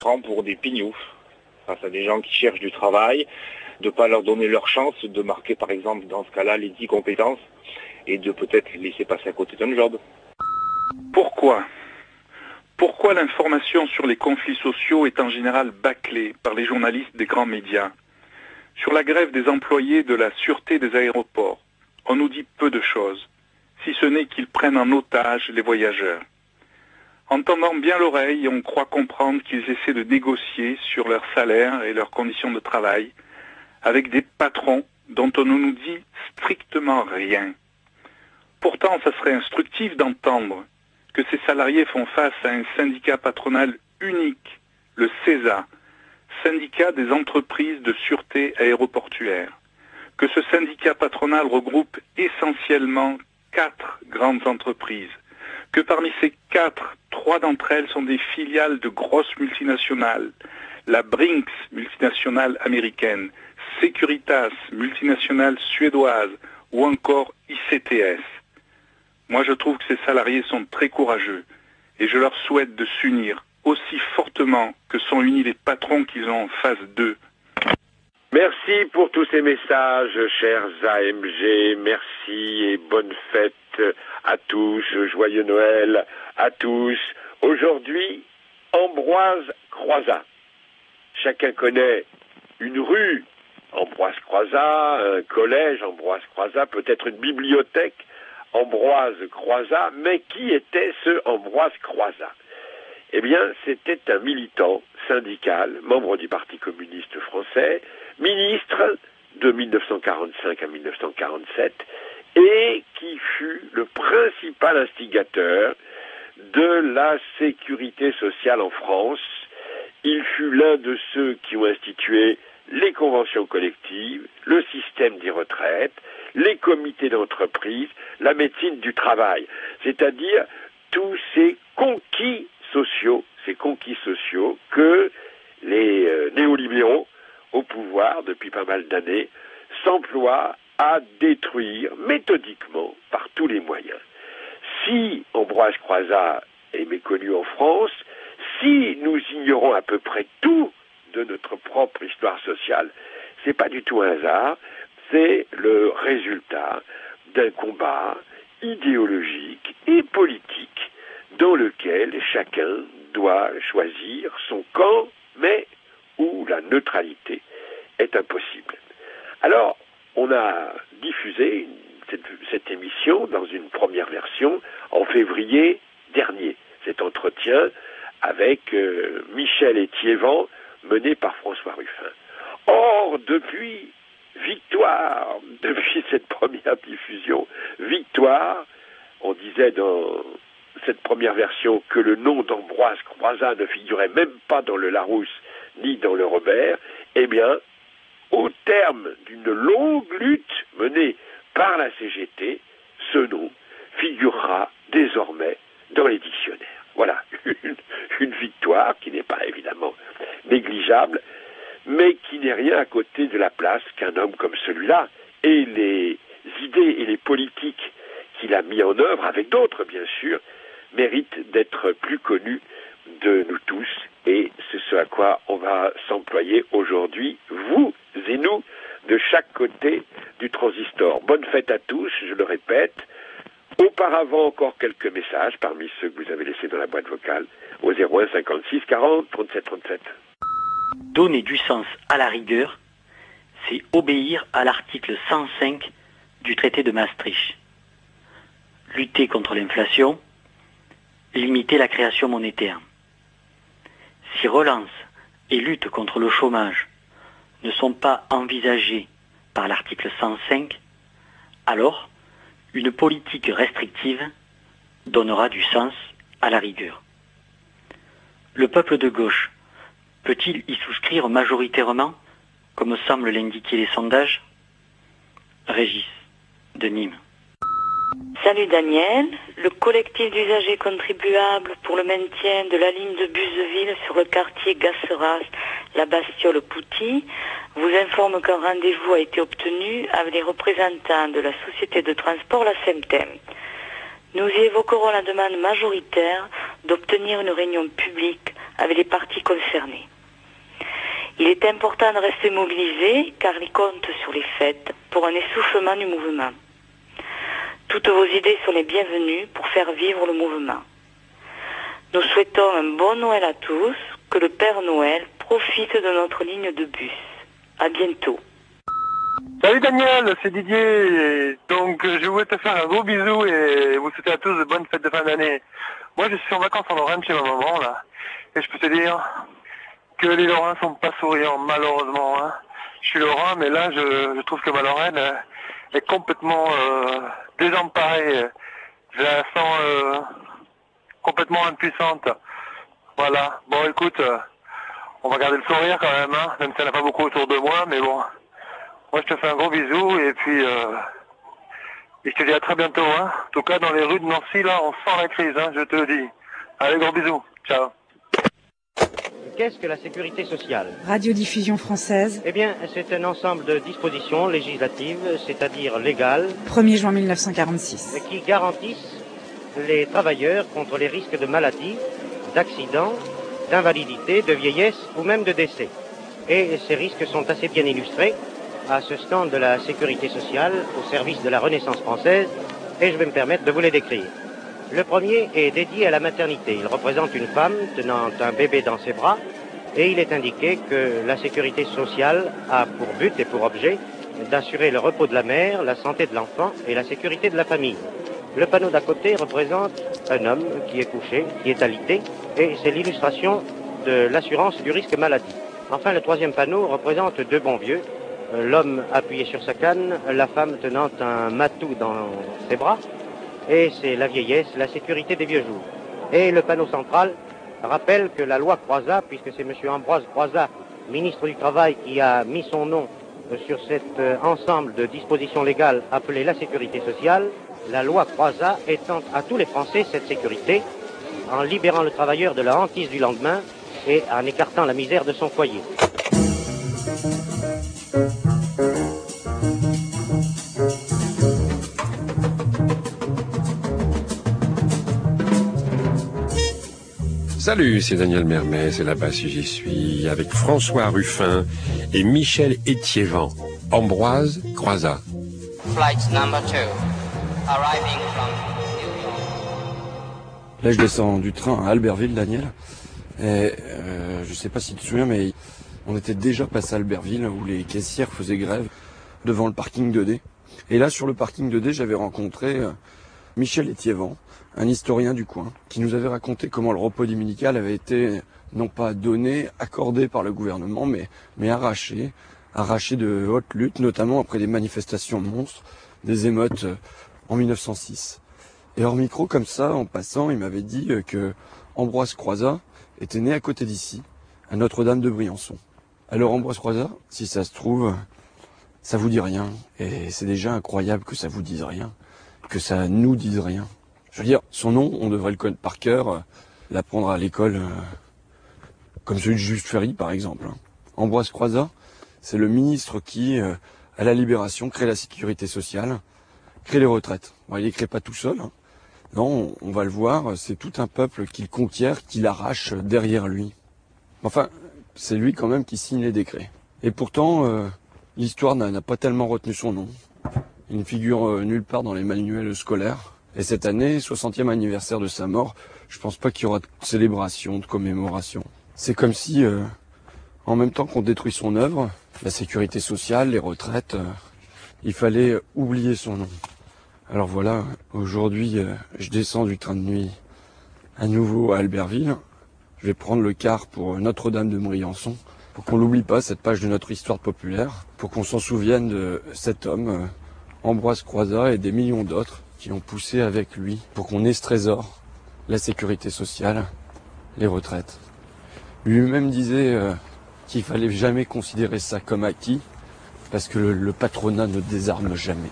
Prend pour des pignoufs face à des gens qui cherchent du travail, de ne pas leur donner leur chance, de marquer par exemple dans ce cas-là les 10 compétences et de peut-être laisser passer à côté d'un job. Pourquoi l'information sur les conflits sociaux est en général bâclée par les journalistes des grands médias? Sur la grève des employés de la sûreté des aéroports, on nous dit peu de choses, si ce n'est qu'ils prennent en otage les voyageurs. En tendant bien l'oreille, on croit comprendre qu'ils essaient de négocier sur leur salaire et leurs conditions de travail avec des patrons dont on ne nous dit strictement rien. Pourtant, ça serait instructif d'entendre que ces salariés font face à un syndicat patronal unique, le CESA, syndicat des entreprises de sûreté aéroportuaire, que ce syndicat patronal regroupe essentiellement 4 grandes entreprises, que parmi ces 4, 3 d'entre elles sont des filiales de grosses multinationales, la Brinks, multinationale américaine, Securitas, multinationale suédoise, ou encore ICTS. Moi, je trouve que ces salariés sont très courageux et je leur souhaite de s'unir aussi fortement que sont unis les patrons qu'ils ont en face d'eux. Merci pour tous ces messages, chers AMG. Merci et bonne fête à tous. Joyeux Noël à tous. Aujourd'hui, Ambroise Croizat. Chacun connaît une rue Ambroise Croizat, un collège Ambroise Croizat, peut-être une bibliothèque Ambroise Croizat, mais qui était ce Ambroise Croizat? Eh bien, c'était un militant syndical, membre du Parti communiste français, ministre de 1945 à 1947, et qui fut le principal instigateur de la sécurité sociale en France. Il fut l'un de ceux qui ont institué les conventions collectives, le système des retraites, les comités d'entreprise, la médecine du travail, c'est-à-dire tous ces conquis sociaux que les néolibéraux au pouvoir depuis pas mal d'années s'emploient à détruire méthodiquement par tous les moyens. Si Ambroise Croizat est méconnu en France, si nous ignorons à peu près tout de notre propre histoire sociale, c'est pas du tout un hasard, c'est le résultat d'un combat idéologique et politique dans lequel chacun doit choisir son camp, mais où la neutralité est impossible. Alors, on a diffusé cette émission dans une première version en février dernier, cet entretien avec Michel Étiévent, mené par François Ruffin. Or, depuis cette première diffusion, victoire, on disait dans cette première version que le nom d'Ambroise Croizat ne figurait même pas dans le Larousse ni dans le Robert, eh bien, au terme d'une longue lutte menée par la CGT, ce nom figurera désormais dans les dictionnaires. Voilà, une victoire qui n'est pas évidemment négligeable, mais qui n'est rien à côté de la place qu'un homme comme celui-là et les idées et les politiques qu'il a mis en œuvre, avec d'autres bien sûr, méritent d'être plus connus de nous tous, et c'est ce à quoi on va s'employer aujourd'hui, vous et nous, de chaque côté du transistor. Bonne fête à tous, je le répète. Auparavant, encore quelques messages parmi ceux que vous avez laissés dans la boîte vocale au 01 56 40 37 37. Donner du sens à la rigueur, c'est obéir à l'article 105 du traité de Maastricht. Lutter contre l'inflation, limiter la création monétaire. Si relance et lutte contre le chômage ne sont pas envisagés par l'article 105, alors une politique restrictive donnera du sens à la rigueur. Le peuple de gauche peut-il y souscrire majoritairement, comme semblent l'indiquer les sondages? Régis, de Nîmes. Salut Daniel, le collectif d'usagers contribuables pour le maintien de la ligne de bus de ville sur le quartier Gasseras, la Bastiole-Pouty, vous informe qu'un rendez-vous a été obtenu avec les représentants de la société de transport La Semtem. Nous y évoquerons la demande majoritaire d'obtenir une réunion publique avec les parties concernées. Il est important de rester mobilisé car il compte sur les fêtes pour un essoufflement du mouvement. Toutes vos idées sont les bienvenues pour faire vivre le mouvement. Nous souhaitons un bon Noël à tous, que le Père Noël profite de notre ligne de bus. À bientôt. Salut Daniel, c'est Didier. Donc je voulais te faire un gros bisou et vous souhaiter à tous de bonnes fêtes de fin d'année. Moi je suis en vacances en Lorraine chez ma maman là. Et je peux te dire que les Lorrains sont pas souriants malheureusement. Hein. Je suis Lorrain mais là je trouve que ma Lorraine est complètement désemparée. Je la sens complètement impuissante. Voilà. Bon écoute, on va garder le sourire quand même, hein, même si elle n'a pas beaucoup autour de moi, mais bon. Moi, je te fais un gros bisou et puis je te dis à très bientôt. Hein. En tout cas, dans les rues de Nancy, là, on sent la crise, hein, je te le dis. Allez, gros bisous. Ciao. Qu'est-ce que la sécurité sociale? Radiodiffusion française. Eh bien, c'est un ensemble de dispositions législatives, c'est-à-dire légales, 1er juin 1946. qui garantissent les travailleurs contre les risques de maladie, d'accident, d'invalidité, de vieillesse ou même de décès. Et ces risques sont assez bien illustrés à ce stand de la sécurité sociale au service de la Renaissance française, et je vais me permettre de vous les décrire. Le premier est dédié à la maternité. Il représente une femme tenant un bébé dans ses bras, et il est indiqué que la sécurité sociale a pour but et pour objet d'assurer le repos de la mère, la santé de l'enfant et la sécurité de la famille. Le panneau d'à côté représente un homme qui est couché, qui est alité, et c'est l'illustration de l'assurance du risque maladie. Enfin, le troisième panneau représente deux bons vieux, l'homme appuyé sur sa canne, la femme tenant un matou dans ses bras, et c'est la vieillesse, la sécurité des vieux jours. Et le panneau central rappelle que la loi Croizat, puisque c'est M. Ambroise Croizat, ministre du Travail, qui a mis son nom sur cet ensemble de dispositions légales appelées la sécurité sociale, la loi Croizat étend à tous les Français cette sécurité en libérant le travailleur de la hantise du lendemain et en écartant la misère de son foyer. Salut, c'est Daniel Mermet, c'est là-bas si j'y suis, avec François Ruffin et Michel Étiévent. Ambroise Croizat. Flight number 2, arriving from New York. Là, je descends du train à Albertville, Daniel. Et je sais pas si tu te souviens, mais on était déjà passé à Albertville, où les caissières faisaient grève devant le parking 2D. Et là, sur le parking 2D, j'avais rencontré Michel Étiévent, un historien du coin, qui nous avait raconté comment le repos dominical avait été, non pas donné, accordé par le gouvernement, mais arraché de haute lutte, notamment après des manifestations monstres, des émeutes en 1906. Et hors micro, comme ça, en passant, il m'avait dit que Ambroise Croizat était né à côté d'ici, à Notre-Dame de Briançon. Alors Ambroise Croizat, si ça se trouve, ça vous dit rien, et c'est déjà incroyable que ça vous dise rien, que ça nous dise rien. Je veux dire, son nom, on devrait le connaître par cœur, l'apprendre à l'école, comme celui de Jules Ferry, par exemple. Ambroise Croizat, c'est le ministre qui, à la Libération, crée la sécurité sociale, crée les retraites. Bon, il les crée pas tout seul. Hein. Non, on va le voir, c'est tout un peuple qu'il conquiert, qu'il arrache derrière lui. Enfin, c'est lui quand même qui signe les décrets. Et pourtant, l'histoire n'a pas tellement retenu son nom. Il ne figure nulle part dans les manuels scolaires. Et cette année, 60e anniversaire de sa mort, je pense pas qu'il y aura de célébration, de commémoration. C'est comme si, en même temps qu'on détruit son œuvre, la sécurité sociale, les retraites, il fallait oublier son nom. Alors voilà, aujourd'hui, je descends du train de nuit à nouveau à Albertville. Je vais prendre le car pour Notre-Dame de Briançon, pour qu'on n'oublie pas cette page de notre histoire populaire, pour qu'on s'en souvienne de cet homme, Ambroise Croizat, et des millions d'autres qui ont poussé avec lui pour qu'on ait ce trésor, la sécurité sociale, les retraites. Lui-même disait qu'il fallait jamais considérer ça comme acquis, parce que le patronat ne désarme jamais.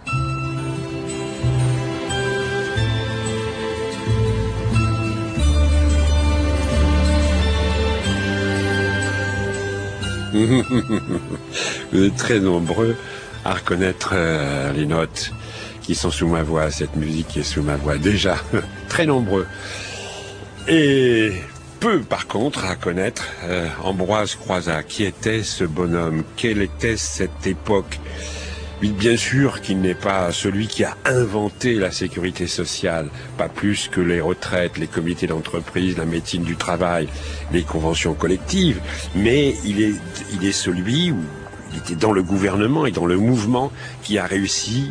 Vous êtes très nombreux à reconnaître les notes qui sont sous ma voix, cette musique qui est sous ma voix, déjà très nombreux. Et peu, par contre, à connaître Ambroise Croizat. Qui était ce bonhomme? Quelle était cette époque? Bien sûr qu'il n'est pas celui qui a inventé la sécurité sociale, pas plus que les retraites, les comités d'entreprise, la médecine du travail, les conventions collectives, mais il est celui où il était dans le gouvernement et dans le mouvement qui a réussi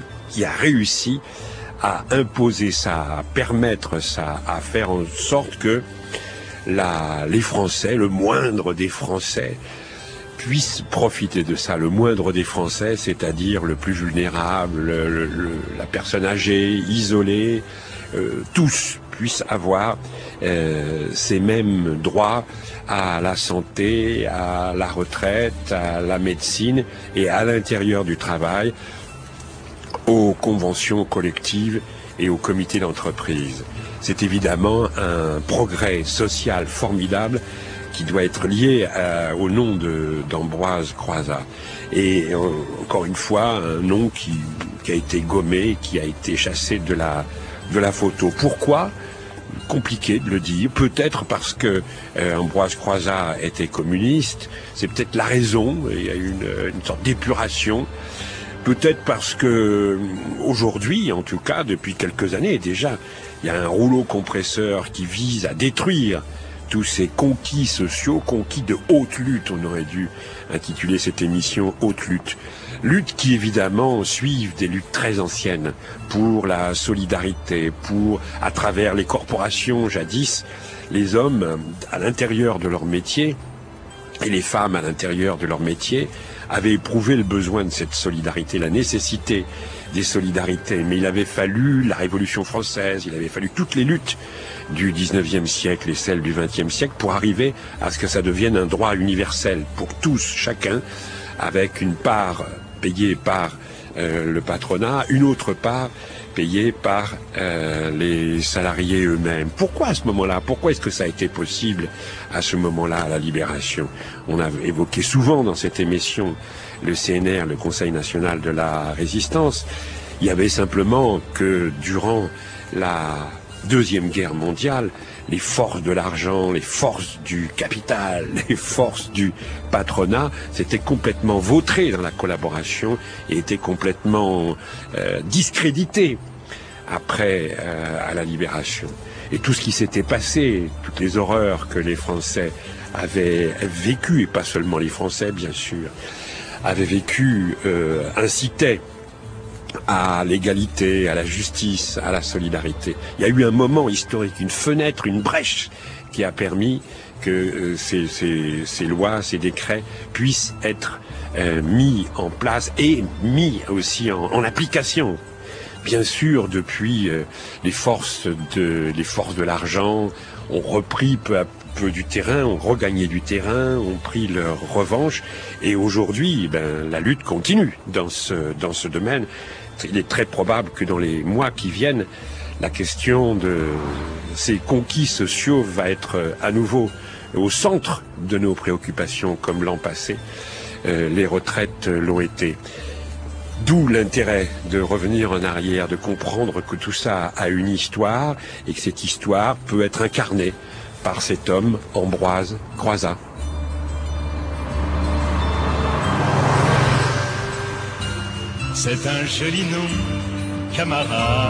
à imposer ça, à permettre ça, à faire en sorte que les Français, le moindre des Français, puissent profiter de ça, le moindre des Français, c'est-à-dire le plus vulnérable, la personne âgée, isolée, tous puissent avoir ces mêmes droits à la santé, à la retraite, à la médecine et à l'intérieur du travail, aux conventions collectives et aux comités d'entreprise. C'est évidemment un progrès social formidable qui doit être lié au nom d'Ambroise Croizat. Et encore une fois, un nom qui a été gommé, qui a été chassé de la photo. Pourquoi? Compliqué de le dire. Peut-être parce que Ambroise Croizat était communiste. C'est peut-être la raison. Il y a eu une sorte d'épuration. Peut-être parce que aujourd'hui, en tout cas, depuis quelques années déjà, il y a un rouleau compresseur qui vise à détruire tous ces conquis sociaux, conquis de haute lutte. On aurait dû intituler cette émission Haute lutte. Lutte qui évidemment suivent des luttes très anciennes pour la solidarité, à travers les corporations jadis, les hommes à l'intérieur de leur métier et les femmes à l'intérieur de leur métier avaient éprouvé le besoin de cette solidarité, la nécessité des solidarités. Mais il avait fallu la Révolution française, il avait fallu toutes les luttes du 19e siècle et celles du 20e siècle pour arriver à ce que ça devienne un droit universel pour tous, chacun, avec une part payée par le patronat, une autre part payée par les salariés eux-mêmes. Pourquoi à ce moment-là? Pourquoi est-ce que ça a été possible à ce moment-là, à la Libération? On a évoqué souvent dans cette émission le CNR, le Conseil national de la résistance. Il y avait simplement que durant la Deuxième Guerre mondiale, les forces de l'argent, les forces du capital, les forces du patronat s'étaient complètement vautrées dans la collaboration et étaient complètement discréditées après à la Libération. Et tout ce qui s'était passé, toutes les horreurs que les Français avaient vécues, et pas seulement les Français bien sûr, avaient vécu, incitaient à l'égalité, à la justice, à la solidarité. Il y a eu un moment historique, une fenêtre, une brèche qui a permis que ces lois, ces décrets puissent être mis en place et mis aussi en application. Bien sûr, depuis les forces de l'argent ont repris peu à peu du terrain, ont regagné du terrain, ont pris leur revanche, et aujourd'hui, la lutte continue dans ce domaine. Il est très probable que dans les mois qui viennent, la question de ces conquis sociaux va être à nouveau au centre de nos préoccupations, comme l'an passé. Les retraites l'ont été. D'où l'intérêt de revenir en arrière, de comprendre que tout ça a une histoire et que cette histoire peut être incarnée par cet homme, Ambroise Croizat. C'est un joli nom, camarade.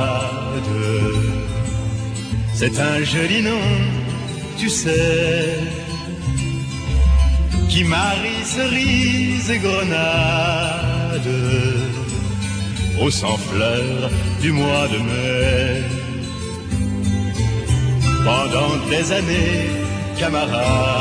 C'est un joli nom, tu sais, qui marie cerises et grenades au sang fleur du mois de mai. Pendant des années, camarade,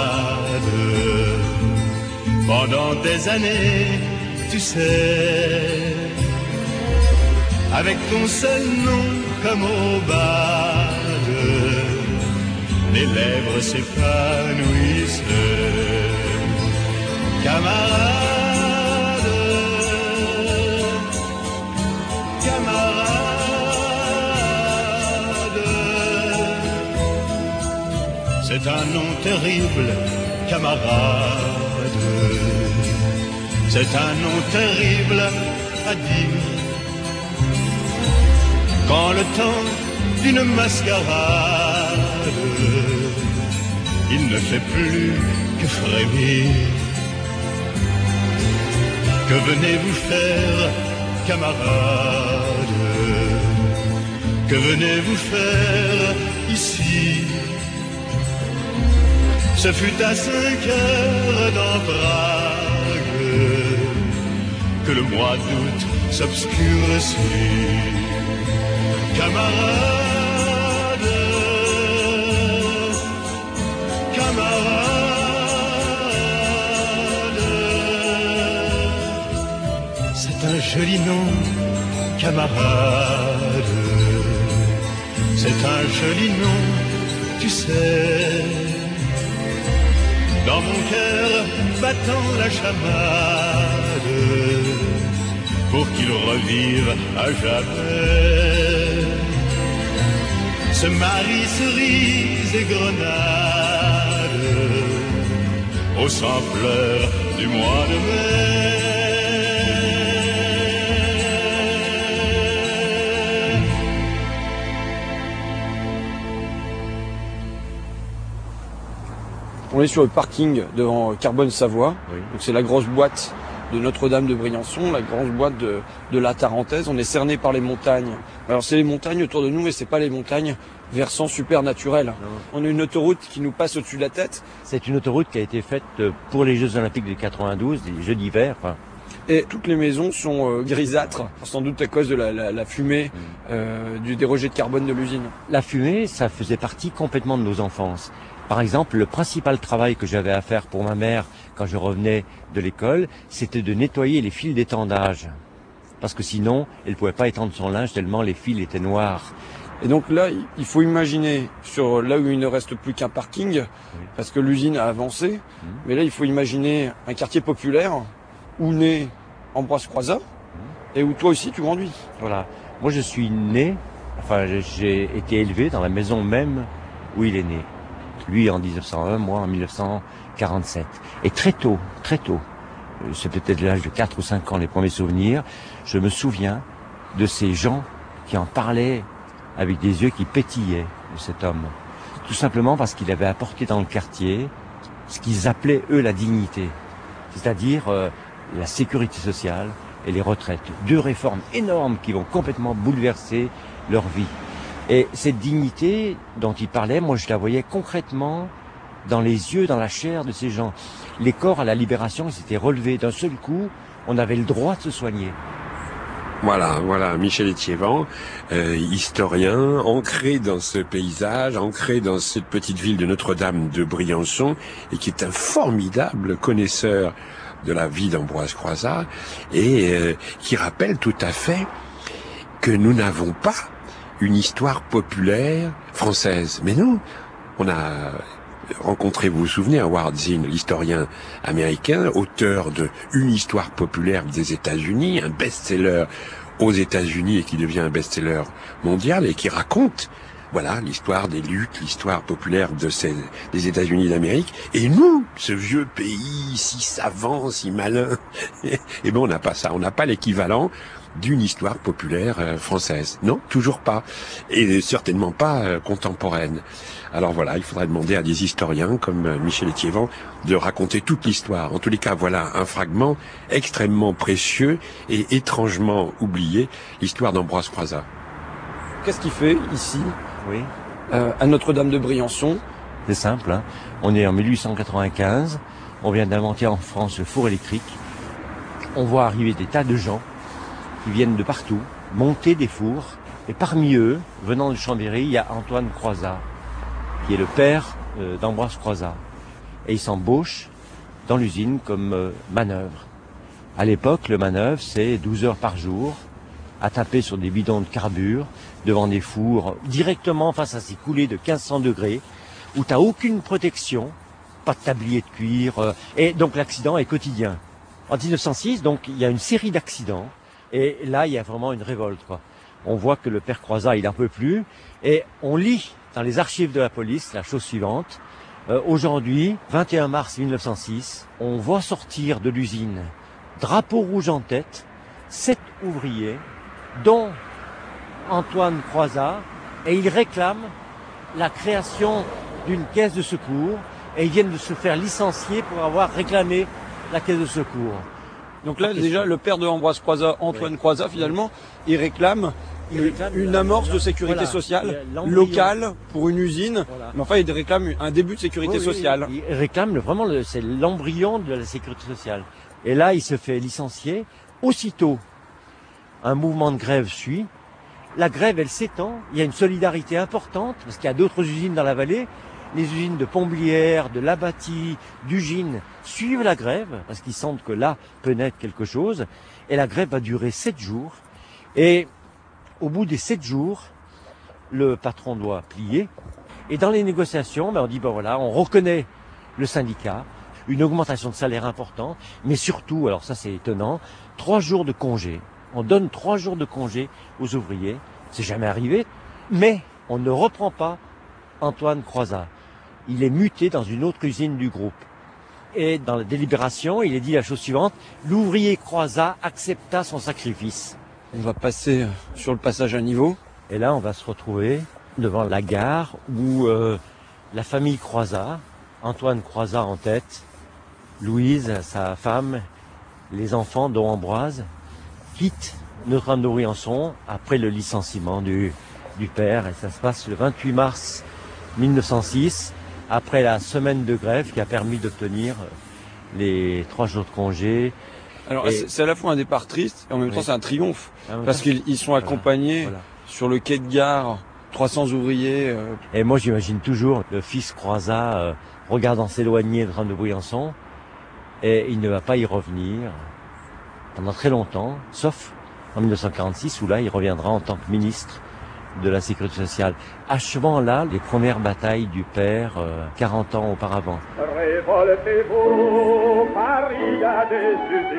pendant des années, tu sais, avec ton seul nom comme aubade, les lèvres s'épanouissent. Camarade, camarade, c'est un nom terrible, camarade. C'est un nom terrible à dire. Quand le temps d'une mascarade, il ne fait plus que frémir. Que venez-vous faire, camarades? Que venez-vous faire ici? Ce fut à 5 heures dans Prague que le mois d'août s'obscurcit. Camarades, camarades, c'est un joli nom, camarade. C'est un joli nom, tu sais. Dans mon cœur battant la chamade, pour qu'il revive à jamais. Ce Marie cerise et grenade, au sampleur du mois de mai. On est sur le parking devant Carbone Savoie. Oui. Donc c'est la grosse boîte de Notre-Dame de Briançon, la grosse boîte de la Tarentaise. On est cerné par les montagnes. Alors c'est les montagnes autour de nous, mais c'est pas les montagnes versant super naturel. Non. On a une autoroute qui nous passe au-dessus de la tête. C'est une autoroute qui a été faite pour les Jeux Olympiques de 92, les Jeux d'hiver. Enfin. Et toutes les maisons sont grisâtres, sans doute à cause de la fumée des rejets de carbone de l'usine. La fumée, ça faisait partie complètement de nos enfances. Par exemple, le principal travail que j'avais à faire pour ma mère quand je revenais de l'école, c'était de nettoyer les fils d'étendage. Parce que sinon, elle ne pouvait pas étendre son linge tellement les fils étaient noirs. Et donc là, il faut imaginer, sur là où il ne reste plus qu'un parking, oui. Parce que l'usine a avancé, mais là, il faut imaginer un quartier populaire où naît Ambroise Croizat, et où toi aussi tu grandis. Voilà. Moi, je suis né, enfin, j'ai été élevé dans la maison même où il est né. Lui en 1901, moi en 1947. Et très tôt, c'est peut-être l'âge de 4 ou 5 ans, les premiers souvenirs, je me souviens de ces gens qui en parlaient avec des yeux qui pétillaient de cet homme. Tout simplement parce qu'il avait apporté dans le quartier ce qu'ils appelaient, eux, la dignité. C'est-à-dire la sécurité sociale et les retraites. 2 réformes énormes qui vont complètement bouleverser leur vie. Et cette dignité dont il parlait, moi je la voyais concrètement dans les yeux, dans la chair de ces gens. Les corps à la libération, ils s'étaient relevés d'un seul coup, on avait le droit de se soigner. Voilà, Michel Étiévant, historien, ancré dans ce paysage, ancré dans cette petite ville de Notre-Dame de Briançon, et qui est un formidable connaisseur de la vie d'Ambroise Croizat, et qui rappelle tout à fait que nous n'avons pas une histoire populaire française. Mais nous, on a rencontré, vous vous souvenez, Howard Zinn, l'historien américain, auteur de Une histoire populaire des États-Unis, un best-seller aux États-Unis et qui devient un best-seller mondial et qui raconte, voilà, l'histoire des luttes, l'histoire populaire des États-Unis d'Amérique. Et nous, ce vieux pays si savant, si malin, eh ben on n'a pas ça, on n'a pas l'équivalent d'une histoire populaire française. Non, toujours pas. Et certainement pas contemporaine. Alors voilà, il faudrait demander à des historiens comme Michel Étiévant de raconter toute l'histoire. En tous les cas, voilà un fragment extrêmement précieux et étrangement oublié, l'histoire d'Ambroise Croizat. Qu'est-ce qu'il fait ici, oui. À Notre-Dame de Briançon? C'est simple, hein. On est en 1895, on vient d'inventer en France le four électrique. On voit arriver des tas de gens qui viennent de partout, monter des fours. Et parmi eux, venant de Chambéry, il y a Antoine Croizat, qui est le père d'Ambroise Croizat. Et il s'embauche dans l'usine comme manœuvre. À l'époque, le manœuvre, c'est 12 heures par jour, à taper sur des bidons de carbure, devant des fours, directement face à ces coulées de 1500 degrés, où tu n'as aucune protection, pas de tablier de cuir, et donc l'accident est quotidien. En 1906, donc, il y a une série d'accidents. Et là, il y a vraiment une révolte, quoi. On voit que le père Croizat, il n'en peut plus. Et on lit dans les archives de la police la chose suivante. Aujourd'hui, 21 mars 1906, on voit sortir de l'usine, drapeau rouge en tête, 7 ouvriers, dont Antoine Croizat, et ils réclament la création d'une caisse de secours et ils viennent de se faire licencier pour avoir réclamé la caisse de secours. Donc là, déjà, le père de Ambroise Croizat, Antoine Croizat, finalement, il réclame une amorce de sécurité sociale locale pour une usine. Voilà. Mais enfin, il réclame un début de sécurité sociale. Il réclame vraiment, c'est l'embryon de la sécurité sociale. Et là, il se fait licencier. Aussitôt, un mouvement de grève suit. La grève, elle s'étend. Il y a une solidarité importante parce qu'il y a d'autres usines dans la vallée. Les usines de Pomblières, de Labaty, d'Ugine suivent la grève parce qu'ils sentent que là peut naître quelque chose. Et la grève va durer 7 jours. Et au bout des 7 jours, le patron doit plier. Et dans les négociations, on dit, voilà, on reconnaît le syndicat, une augmentation de salaire importante, mais surtout, alors ça c'est étonnant, 3 jours de congé. On donne 3 jours de congé aux ouvriers. C'est jamais arrivé. Mais on ne reprend pas Antoine Croizat. Il est muté dans une autre usine du groupe. Et dans la délibération, il est dit la chose suivante, l'ouvrier Croizat accepta son sacrifice. On va passer sur le passage à niveau. Et là, on va se retrouver devant la gare où la famille Croizat, Antoine Croizat en tête, Louise, sa femme, les enfants dont Ambroise, quittent Notre-Dame de Briançon après le licenciement du père. Et ça se passe le 28 mars 1906, après la semaine de grève qui a permis d'obtenir les 3 jours de congé. Alors c'est à la fois un départ triste et en même temps c'est un triomphe parce qu'ils sont accompagnés sur le quai de gare, 300 ouvriers. Et moi j'imagine toujours le fils Croizat regardant s'éloigner de Notre-Dame de Briançon et il ne va pas y revenir pendant très longtemps, sauf en 1946 où là il reviendra en tant que ministre de la Sécurité sociale, achevant là les premières batailles du père 40 ans auparavant. Révoltez-vous, Paris a des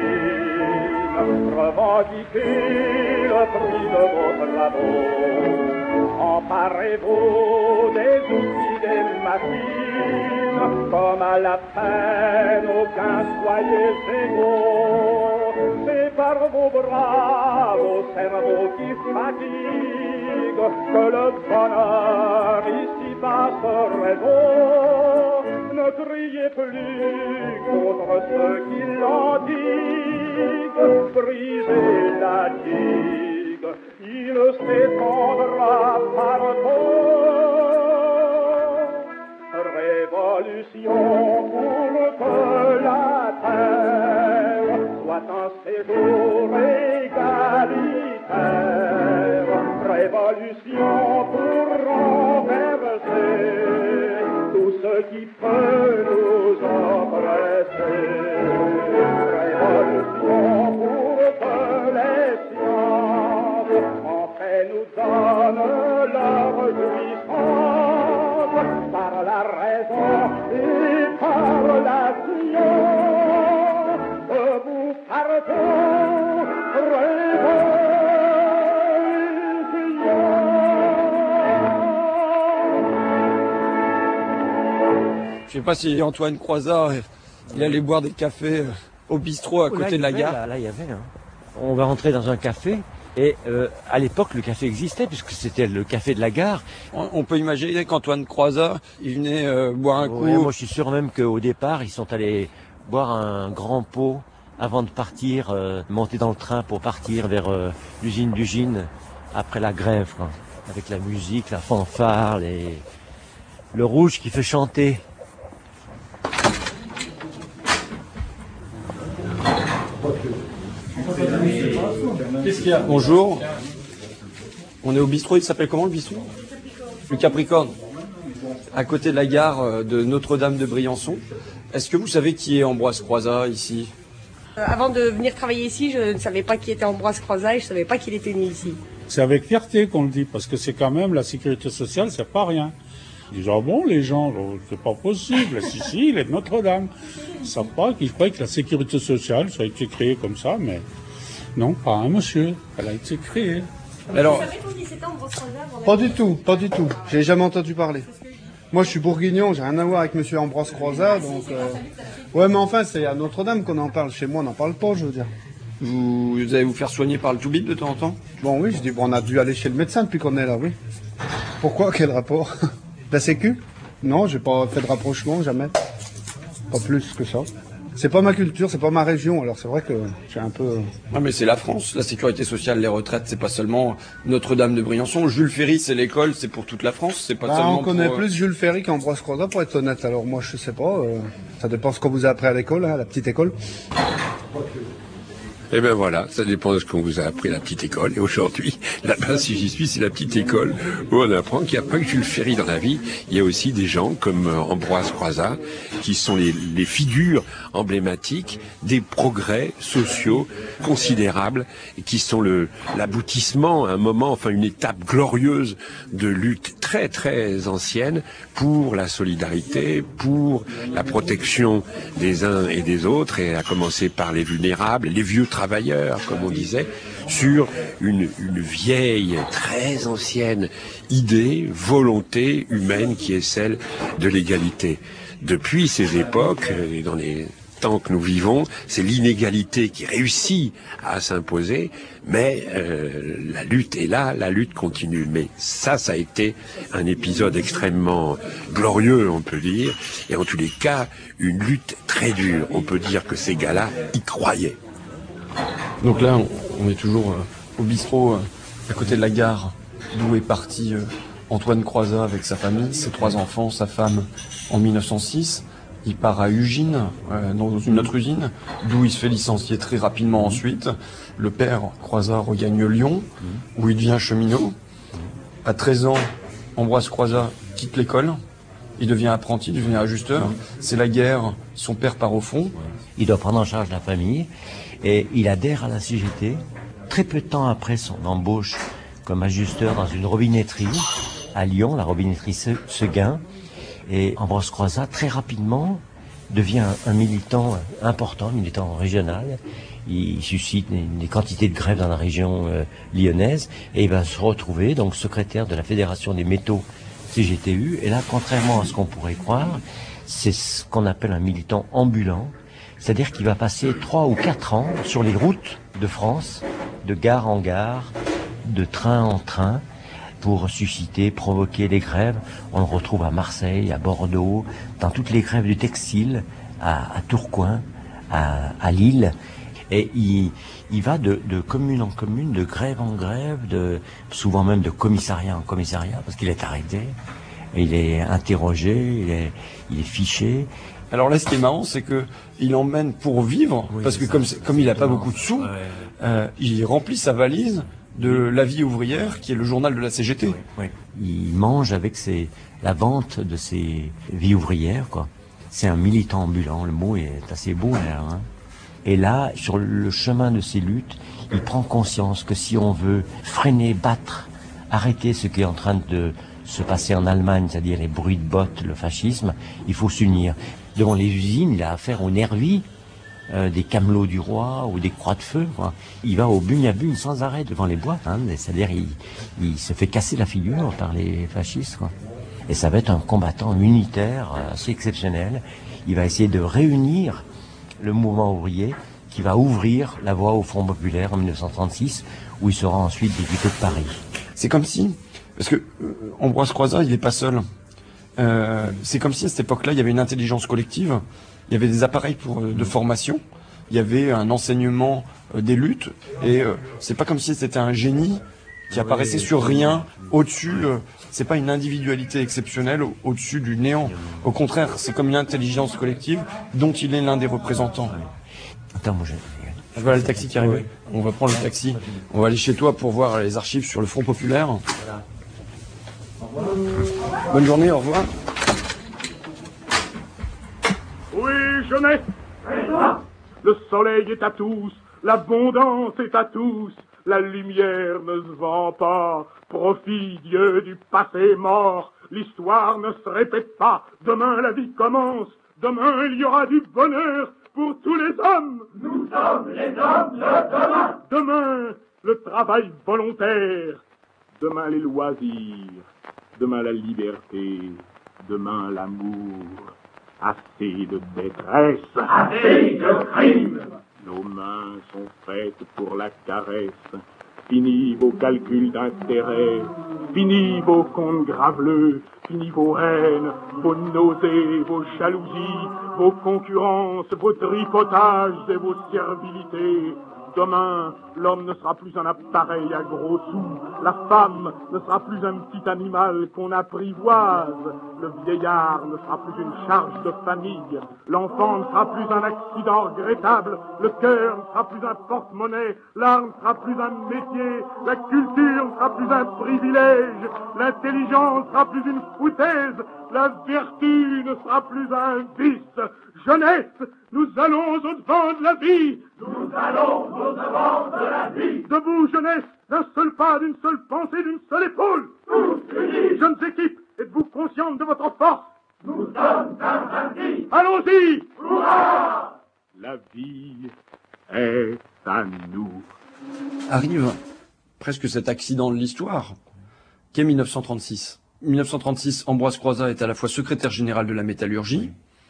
usines, revendiquez le prix de vos travaux, emparez-vous des outils des machines, comme à la peine aucun soyez égaux, c'est par vos bras, vos cerveaux qui fatiguent, que le bonheur ici-bas se révaut. Ne criez plus contre ceux qui l'endiguent, brisez la digue, il s'étendra partout. Révolution pour que la terre soit un séjour égalitaire. Révolution pour renverser tout ce qui peut nous oppresser. Révolution pour que les sciences enfin nous donnent leur jouissance par la raison et par la science. Debout partons, Je sais pas si Antoine Croizat, il allait boire des cafés au bistrot à côté de la gare. Là, il y avait. On va rentrer dans un café. Et à l'époque, le café existait puisque c'était le café de la gare. On peut imaginer qu'Antoine Croizat, il venait boire un coup. Moi, je suis sûr même qu'au départ, ils sont allés boire un grand pot avant de partir, monter dans le train pour partir vers l'usine d'Ugine après la grève, quoi. Avec la musique, la fanfare, le rouge qui fait chanter. Qu'est-ce qu'il y a? Bonjour. On est au bistrot, il s'appelle comment le bistrot? Le Capricorne. À côté de la gare de Notre-Dame de Briançon. Est-ce que vous savez qui est Ambroise Croizat ici? Avant de venir travailler ici, je ne savais pas qui était Ambroise Croizat et je ne savais pas qu'il était né ici. C'est avec fierté qu'on le dit, parce que c'est quand même la sécurité sociale, c'est pas rien. Ils disent, ah bon, les gens, c'est pas possible. Si, il est de Notre-Dame. Ils savent pas qu'ils croient que la sécurité sociale, ça a été créé comme ça, mais non, pas un monsieur. Elle a été créée. Alors, vous savez qui c'était Ambroise Croizat? Pas du tout, pas du tout. J'ai jamais entendu parler. Moi, je suis bourguignon, j'ai rien à voir avec monsieur Ambroise Croizat, donc... Ouais, mais enfin, c'est à Notre-Dame qu'on en parle. Chez moi, on n'en parle pas, je veux dire. Vous allez vous faire soigner par le Toubib de temps en temps? Bon, oui, je dis, bon, on a dû aller chez le médecin depuis qu'on est là, oui. Pourquoi? Quel rapport? La sécu? Non, j'ai pas fait de rapprochement, jamais. Pas plus que ça. C'est pas ma culture, c'est pas ma région, alors c'est vrai que j'ai un peu... Ah mais c'est la France, la sécurité sociale, les retraites, c'est pas seulement Notre-Dame de Briançon. Jules Ferry, c'est l'école, c'est pour toute la France, c'est pas seulement on connaît pour... plus Jules Ferry qu'Ambroise Croizat, pour être honnête. Alors moi, je sais pas, ça dépend ce qu'on vous a appris à l'école, hein, la petite école. Eh ben voilà, ça dépend de ce qu'on vous a appris à la petite école. Et aujourd'hui, là-bas, si j'y suis, c'est la petite école où on apprend qu'il n'y a pas que Jules Ferry dans la vie. Il y a aussi des gens comme Ambroise Croizat qui sont les figures emblématiques des progrès sociaux considérables et qui sont l'aboutissement, un moment, enfin une étape glorieuse de lutte très très ancienne pour la solidarité, pour la protection des uns et des autres, et à commencer par les vulnérables, les vieux travailleurs, comme on disait, sur une vieille, très ancienne idée, volonté humaine qui est celle de l'égalité. Depuis ces époques, et dans les temps que nous vivons, c'est l'inégalité qui réussit à s'imposer, mais la lutte est là, la lutte continue. Mais ça a été un épisode extrêmement glorieux, on peut dire, et en tous les cas, une lutte très dure. On peut dire que ces gars-là y croyaient. Donc là, on est toujours au bistrot, à côté de la gare, d'où est parti Antoine Croizat avec sa famille, ses 3 enfants, sa femme, en 1906. Il part à Ugine, dans une autre usine, d'où il se fait licencier très rapidement ensuite. Le père, Croizat, regagne Lyon, où il devient cheminot. À 13 ans, Ambroise Croizat quitte l'école. Il devient apprenti, il devient ajusteur. C'est la guerre, son père part au front. Il doit prendre en charge la famille et il adhère à la CGT. Très peu de temps après son embauche comme ajusteur dans une robinetterie à Lyon, la robinetterie Seguin. Et Ambroise Croizat, très rapidement, devient un militant important, militant régional. Il suscite des quantités de grèves dans la région lyonnaise et il va se retrouver donc secrétaire de la Fédération des métaux CGTU. Et là, contrairement à ce qu'on pourrait croire, c'est ce qu'on appelle un militant ambulant. C'est-à-dire qu'il va passer 3 ou 4 ans sur les routes de France, de gare en gare, de train en train, pour susciter, provoquer les grèves. On le retrouve à Marseille, à Bordeaux, dans toutes les grèves du textile, à Tourcoing, à Lille. Et il va de commune en commune, de grève en grève, souvent même de commissariat en commissariat, parce qu'il est arrêté, il est interrogé, il est fiché. Alors là, ce qui est marrant, c'est que il emmène pour vivre, parce que comme il n'a pas beaucoup de sous, il remplit sa valise de La Vie ouvrière, qui est le journal de la CGT. Oui. Il mange avec la vente de ses Vies ouvrières, quoi. C'est un militant ambulant, le mot est assez beau là. Hein. Et là, sur le chemin de ces luttes, il prend conscience que si on veut freiner, battre, arrêter ce qui est en train de se passer en Allemagne, c'est-à-dire les bruits de bottes, le fascisme, il faut s'unir. Devant les usines, il a affaire aux nervis, des camelots du roi ou des croix de feu, quoi. Il va au bugne à bugne sans arrêt devant les boîtes, hein, c'est-à-dire il se fait casser la figure par les fascistes, quoi. Et ça va être un combattant unitaire assez exceptionnel. Il va essayer de réunir le mouvement ouvrier qui va ouvrir la voie au Front populaire en 1936, où il sera ensuite député de Paris. C'est comme si, parce que Ambroise Croizat, il n'est pas seul. C'est comme si à cette époque-là, il y avait une intelligence collective. Il y avait des appareils de formation, il y avait un enseignement des luttes, et c'est pas comme si c'était un génie qui apparaissait sur rien, au-dessus, c'est pas une individualité exceptionnelle au-dessus du néant. Au contraire, c'est comme une intelligence collective dont il est l'un des représentants. Attends, moi je vois le taxi qui arrive. On va prendre le taxi, on va aller chez toi pour voir les archives sur le Front populaire. Bonne journée, au revoir. Oui, jeunesse, le soleil est à tous, l'abondance est à tous, la lumière ne se vend pas, profit Dieu du passé mort, l'histoire ne se répète pas, demain la vie commence, demain il y aura du bonheur pour tous les hommes. Nous sommes les hommes de demain. Demain, le travail volontaire, demain les loisirs, demain la liberté, demain l'amour. Assez de détresse, assez de crimes. Nos mains sont faites pour la caresse. Fini vos calculs d'intérêt, fini vos comptes graveleux. Fini vos haines, vos nausées, vos jalousies, vos concurrences, vos tripotages et vos servilités. Demain, l'homme ne sera plus un appareil à gros sous. La femme ne sera plus un petit animal qu'on apprivoise. Le vieillard ne sera plus une charge de famille. L'enfant ne sera plus un accident regrettable. Le cœur ne sera plus un porte-monnaie. L'art ne sera plus un métier. La culture ne sera plus un privilège. L'intelligence ne sera plus une foutaise. La vertu ne sera plus un vice. Jeunesse, nous allons au-devant de la vie. Nous allons au-devant de la vie. Debout, jeunesse, d'un seul pas, d'une seule pensée, d'une seule épaule. Tous unis. Jeunes équipes, êtes-vous conscientes de votre force? Nous sommes invaincus. Allons-y. Hurrah! La vie est à nous. Arrive presque cet accident de l'histoire, qu'est 1936. 1936, Ambroise Croizat est à la fois secrétaire général de la métallurgie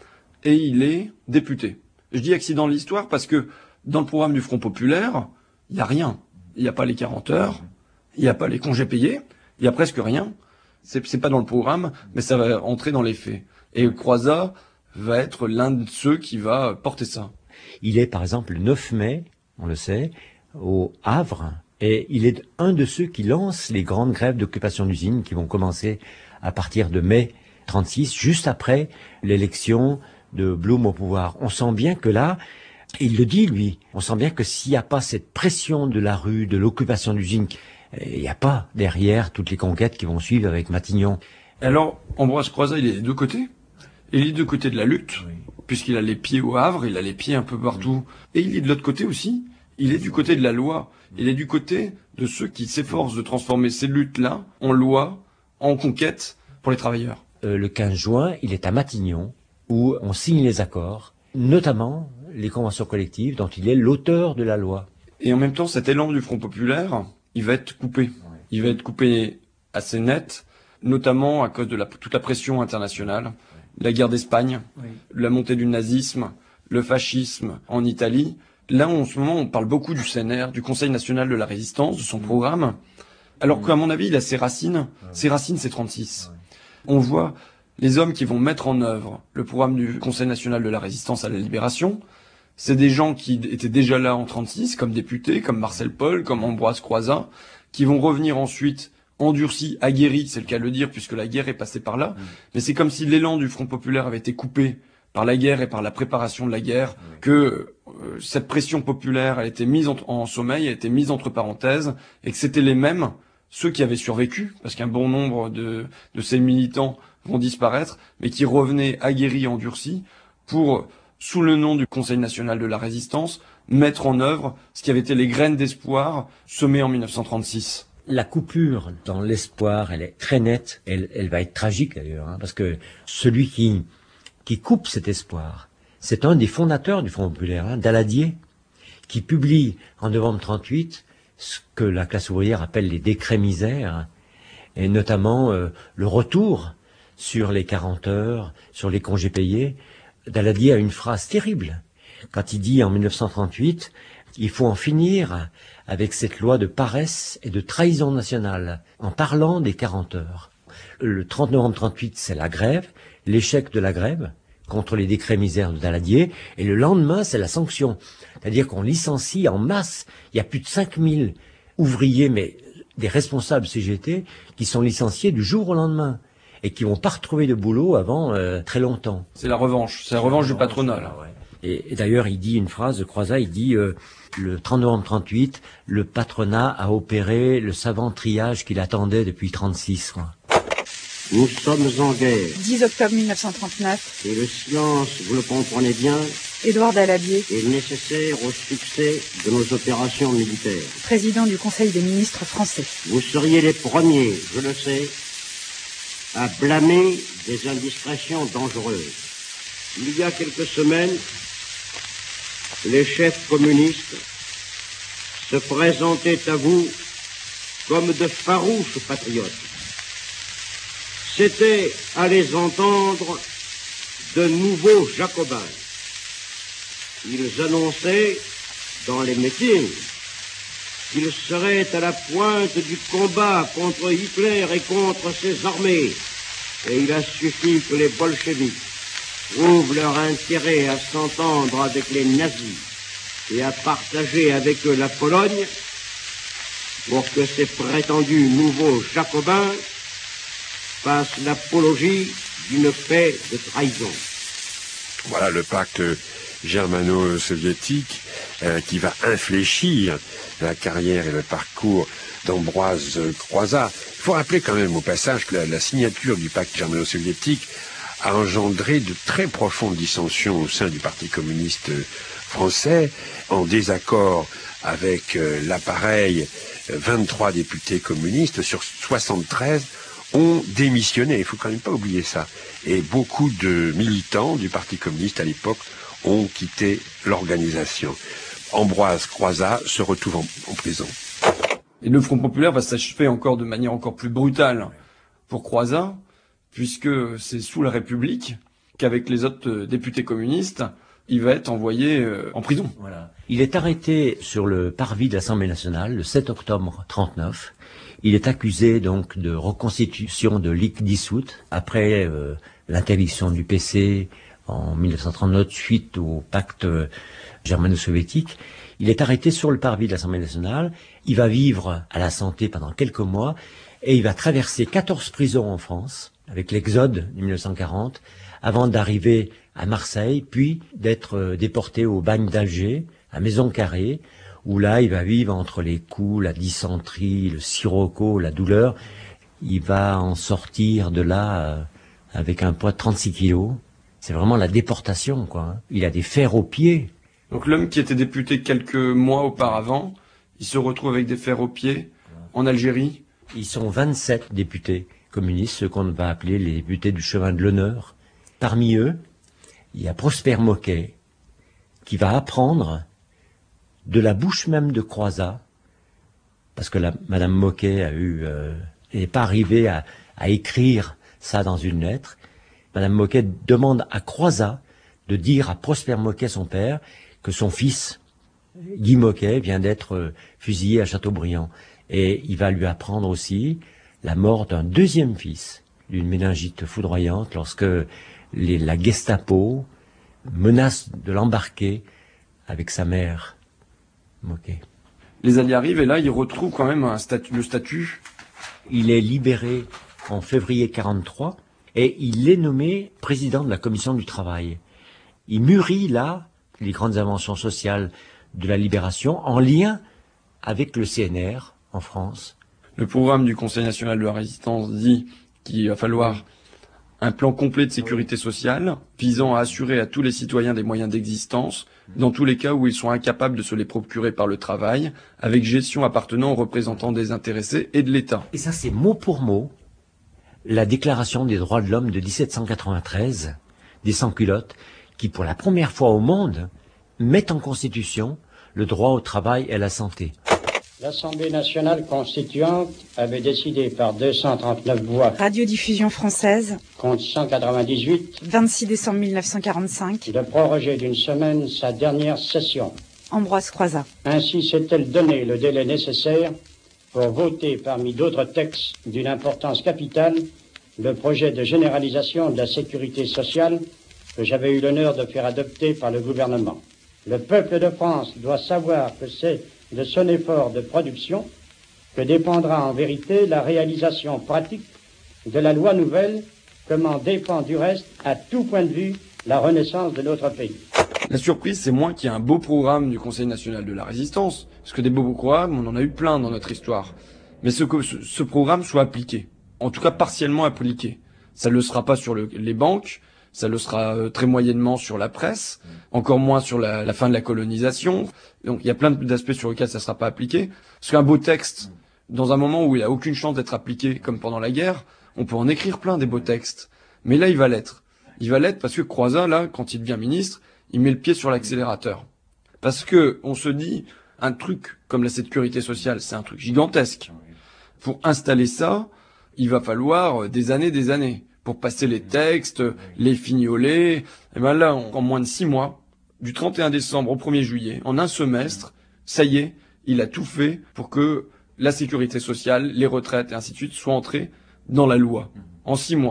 et il est député. Je dis accident de l'histoire parce que dans le programme du Front Populaire, il n'y a rien. Il n'y a pas les 40 heures, il n'y a pas les congés payés, il n'y a presque rien. C'est pas dans le programme, mais ça va entrer dans les faits. Et Croizat va être l'un de ceux qui va porter ça. Il est par exemple le 9 mai, on le sait, au Havre, et il est un de ceux qui lancent les grandes grèves d'occupation d'usines qui vont commencer à partir de mai 36, juste après l'élection de Blum au pouvoir. On sent bien que là, il le dit lui, on sent bien que s'il n'y a pas cette pression de la rue, de l'occupation d'usines, il n'y a pas derrière toutes les conquêtes qui vont suivre avec Matignon. Alors, Ambroise Croizat, il est des deux côtés. Il est des deux côtés de la lutte, puisqu'il a les pieds au Havre, il a les pieds un peu partout. Et il est de l'autre côté aussi. Il est du côté de la loi. Il est du côté de ceux qui s'efforcent de transformer ces luttes-là en loi, en conquête pour les travailleurs. Le 15 juin, il est à Matignon, où on signe les accords, notamment les conventions collectives dont il est l'auteur de la loi. Et en même temps, cet élan du Front Populaire, il va être coupé. Il va être coupé assez net, notamment à cause de toute la pression internationale, la guerre d'Espagne, la montée du nazisme, le fascisme en Italie. Là, en ce moment, on parle beaucoup du CNR, du Conseil national de la résistance, de son programme, alors qu'à mon avis, il a ses racines. Ses racines, c'est 36. On voit les hommes qui vont mettre en œuvre le programme du Conseil national de la résistance à la libération. C'est des gens qui étaient déjà là en 36, comme députés, comme Marcel Paul, comme Ambroise Croizat, qui vont revenir ensuite endurcis, aguerris, c'est le cas de le dire, puisque la guerre est passée par là. Mais c'est comme si l'élan du Front Populaire avait été coupé par la guerre et par la préparation de la guerre, que cette pression populaire a été mise en sommeil, a été mise entre parenthèses, et que c'était les mêmes, ceux qui avaient survécu, parce qu'un bon nombre de ces militants vont disparaître, mais qui revenaient aguerris, endurcis, pour, sous le nom du Conseil national de la résistance, mettre en œuvre ce qui avait été les graines d'espoir semées en 1936. La coupure dans l'espoir, elle est très nette, elle va être tragique d'ailleurs, hein, parce que celui qui coupe cet espoir, c'est un des fondateurs du Front Populaire, hein, Daladier, qui publie en novembre 38 ce que la classe ouvrière appelle les décrets misères, et notamment le retour sur les 40 heures, sur les congés payés. Daladier a une phrase terrible quand il dit en 1938 « Il faut en finir avec cette loi de paresse et de trahison nationale en parlant des 40 heures. » Le 30 novembre 38, c'est la grève, l'échec de la grève contre les décrets misères de Daladier, et le lendemain, c'est la sanction. C'est-à-dire qu'on licencie en masse. Il y a plus de 5000 ouvriers, mais des responsables CGT, qui sont licenciés du jour au lendemain et qui vont pas retrouver de boulot avant très longtemps. C'est la revanche du patronat, là. Et d'ailleurs, il dit une phrase, Croizat, il dit le 30 novembre 38, le patronat a opéré le savant triage qu'il attendait depuis 36. Quoi. Nous sommes en guerre. 10 octobre 1939. Et le silence, vous le comprenez bien, Édouard Daladier est nécessaire au succès de nos opérations militaires. Président du Conseil des ministres français. Vous seriez les premiers, je le sais, à blâmer des indiscrétions dangereuses. Il y a quelques semaines, les chefs communistes se présentaient à vous comme de farouches patriotes. C'était, à les entendre, de nouveaux jacobins. Ils annonçaient, dans les meetings, qu'ils seraient à la pointe du combat contre Hitler et contre ses armées, et il a suffi que les bolcheviks trouvent leur intérêt à s'entendre avec les nazis et à partager avec eux la Pologne pour que ces prétendus nouveaux jacobins fassent l'apologie d'une paix de trahison. Voilà le pacte germano-soviétique qui va infléchir la carrière et le parcours d'Ambroise Croizat. Il faut rappeler quand même au passage que la signature du pacte germano-soviétique a engendré de très profondes dissensions au sein du Parti communiste français, en désaccord avec l'appareil. 23 députés communistes sur 73 ont démissionné. Il faut quand même pas oublier ça. Et beaucoup de militants du Parti communiste à l'époque ont quitté l'organisation. Ambroise Croizat se retrouve en prison. Et le Front populaire va s'achever encore de manière encore plus brutale pour Croizat, puisque c'est sous la République qu'avec les autres députés communistes, il va être envoyé en prison. Voilà. Il est arrêté sur le parvis de l'Assemblée nationale le 7 octobre 39. Il est accusé donc de reconstitution de ligue dissoute après l'interdiction du PC en 1939 suite au pacte germano-soviétique. Il est arrêté sur le parvis de l'Assemblée nationale. Il va vivre à la santé pendant quelques mois et il va traverser 14 prisons en France avec l'exode de 1940 avant d'arriver à Marseille, puis d'être déporté au bagne d'Alger, à Maison-Carrée, où là, il va vivre entre les coups, la dysenterie, le sirocco, la douleur. Il va en sortir de là avec un poids de 36 kilos. C'est vraiment la déportation, quoi. Il a des fers aux pieds. Donc l'homme qui était député quelques mois auparavant, il se retrouve avec des fers aux pieds en Algérie. Ils sont 27 députés communistes, ceux qu'on va appeler les députés du chemin de l'honneur. Parmi eux, il y a Prosper Moquet, qui va apprendre de la bouche même de Croizat, parce que Madame Moquet n'est pas arrivée à écrire ça dans une lettre. Madame Moquet demande à Croizat de dire à Prosper Moquet, son père, que son fils, Guy Moquet, vient d'être fusillé à Châteaubriand. Et il va lui apprendre aussi la mort d'un deuxième fils, d'une méningite foudroyante, lorsque la Gestapo menace de l'embarquer avec sa mère, Moquet. Les Alliés arrivent et là, ils retrouvent quand même le statut. Il est libéré en février 43 et il est nommé président de la commission du travail. Il mûrit là les grandes inventions sociales de la libération en lien avec le CNR en France. Le programme du Conseil national de la résistance dit qu'il va falloir un plan complet de sécurité sociale visant à assurer à tous les citoyens des moyens d'existence dans tous les cas où ils sont incapables de se les procurer par le travail, avec gestion appartenant aux représentants des intéressés et de l'État. Et ça, c'est mot pour mot la Déclaration des droits de l'homme de 1793, des sans-culottes, qui pour la première fois au monde met en constitution le droit au travail et à la santé. L'Assemblée nationale constituante avait décidé par 239 voix. Radiodiffusion française. Contre 198. 26 décembre 1945. De proroger d'une semaine sa dernière session. Ambroise Croizat. Ainsi s'est-elle donné le délai nécessaire pour voter parmi d'autres textes d'une importance capitale le projet de généralisation de la sécurité sociale que j'avais eu l'honneur de faire adopter par le gouvernement. Le peuple de France doit savoir que c'est de son effort de production que dépendra en vérité la réalisation pratique de la loi nouvelle, comme en dépend du reste, à tout point de vue, la renaissance de notre pays. La surprise, c'est moins qu'il y ait un beau programme du Conseil national de la résistance, parce que des beaux programmes, on en a eu plein dans notre histoire, mais que ce programme soit appliqué, en tout cas partiellement appliqué. Ça ne le sera pas sur les banques, ça le sera très moyennement sur la presse, encore moins sur la fin de la colonisation. Donc il y a plein d'aspects sur lesquels ça ne sera pas appliqué. Parce qu'un beau texte, dans un moment où il a aucune chance d'être appliqué, comme pendant la guerre, on peut en écrire plein des beaux textes. Mais là, il va l'être. Il va l'être parce que Croizat, là, quand il devient ministre, il met le pied sur l'accélérateur. Parce que on se dit, un truc comme la sécurité sociale, c'est un truc gigantesque. Pour installer ça, il va falloir des années. Pour passer les textes, les fignoler. Et ben là, en moins de 6 mois, du 31 décembre au 1er juillet, en un semestre, ça y est, il a tout fait pour que la sécurité sociale, les retraites et ainsi de suite soient entrées dans la loi. En 6 mois.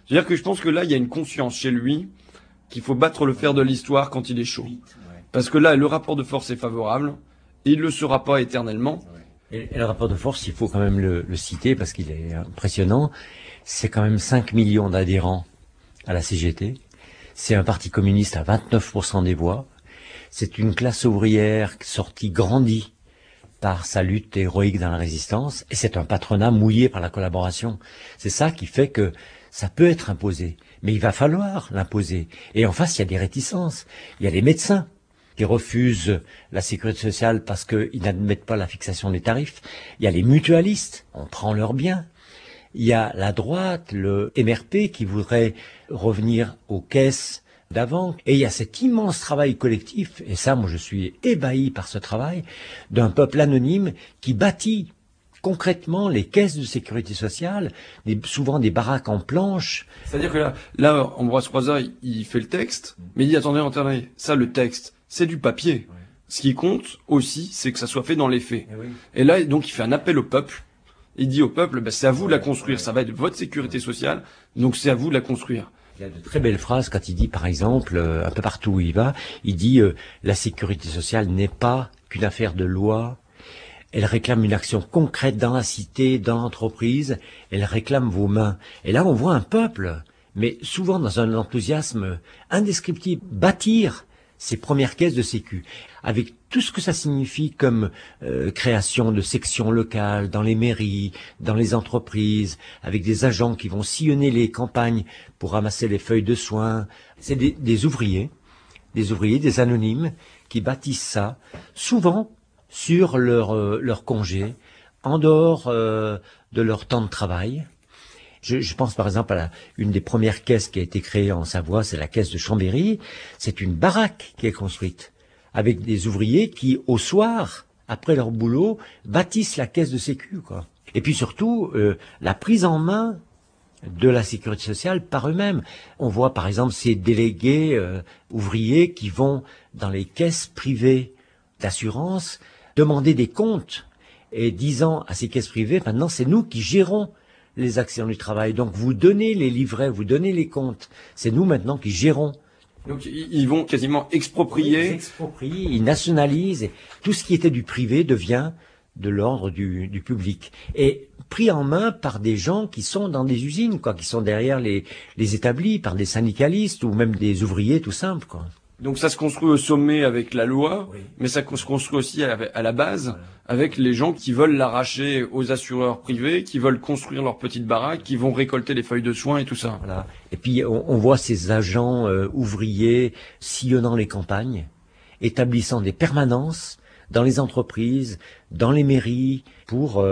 C'est-à-dire que je pense que là, il y a une conscience chez lui qu'il faut battre le fer de l'histoire quand il est chaud. Parce que là, le rapport de force est favorable, et il ne le sera pas éternellement. Et le rapport de force, il faut quand même le citer parce qu'il est impressionnant. C'est quand même 5 millions d'adhérents à la CGT. C'est un parti communiste à 29% des voix. C'est une classe ouvrière sortie grandie par sa lutte héroïque dans la résistance. Et c'est un patronat mouillé par la collaboration. C'est ça qui fait que ça peut être imposé. Mais il va falloir l'imposer. Et en face, il y a des réticences. Il y a les médecins qui refusent la sécurité sociale parce qu'ils n'admettent pas la fixation des tarifs. Il y a les mutualistes, on prend leurs biens. Il y a la droite, le MRP qui voudrait revenir aux caisses d'avant. Et il y a cet immense travail collectif, et ça, moi je suis ébahi par ce travail, d'un peuple anonyme qui bâtit concrètement les caisses de sécurité sociale, souvent des baraques en planches. C'est-à-dire que là Ambroise Croizat, il fait le texte, mais il dit attendez, ça le texte, c'est du papier. Oui. Ce qui compte aussi, c'est que ça soit fait dans les faits. Oui. Et là, donc, il fait un appel au peuple. Il dit au peuple, c'est à vous de la construire. Ça va être votre sécurité sociale, donc c'est à vous de la construire. Il y a de très belles phrases quand il dit, par exemple, un peu partout où il va, il dit la sécurité sociale n'est pas qu'une affaire de loi. Elle réclame une action concrète dans la cité, dans l'entreprise. Elle réclame vos mains. Et là, on voit un peuple, mais souvent dans un enthousiasme indescriptible, bâtir ces premières caisses de sécu, avec tout ce que ça signifie comme création de sections locales dans les mairies, dans les entreprises, avec des agents qui vont sillonner les campagnes pour ramasser les feuilles de soins. C'est des ouvriers, des anonymes qui bâtissent ça, souvent sur leur congé, en dehors de leur temps de travail. Je pense par exemple à une des premières caisses qui a été créée en Savoie, c'est la caisse de Chambéry. C'est une baraque qui est construite avec des ouvriers qui, au soir, après leur boulot, bâtissent la caisse de sécu, quoi. Et puis surtout, la prise en main de la sécurité sociale par eux-mêmes. On voit par exemple ces délégués ouvriers qui vont dans les caisses privées d'assurance demander des comptes et disant à ces caisses privées, maintenant c'est nous qui gérons les accidents du travail. Donc vous donnez les livrets, vous donnez les comptes. C'est nous maintenant qui gérons. Donc ils vont quasiment exproprier. Ils exproprient, ils nationalisent. Et tout ce qui était du privé devient de l'ordre du public. Et pris en main par des gens qui sont dans des usines, quoi, qui sont derrière les établis, par des syndicalistes ou même des ouvriers tout simples, quoi. Donc ça se construit au sommet avec la loi, oui. Mais ça se construit aussi à la base, voilà, avec les gens qui veulent l'arracher aux assureurs privés, qui veulent construire leur petite baraque, qui vont récolter les feuilles de soins et tout ça. Voilà. Et puis on voit ces agents ouvriers sillonnant les campagnes, établissant des permanences dans les entreprises, dans les mairies, pour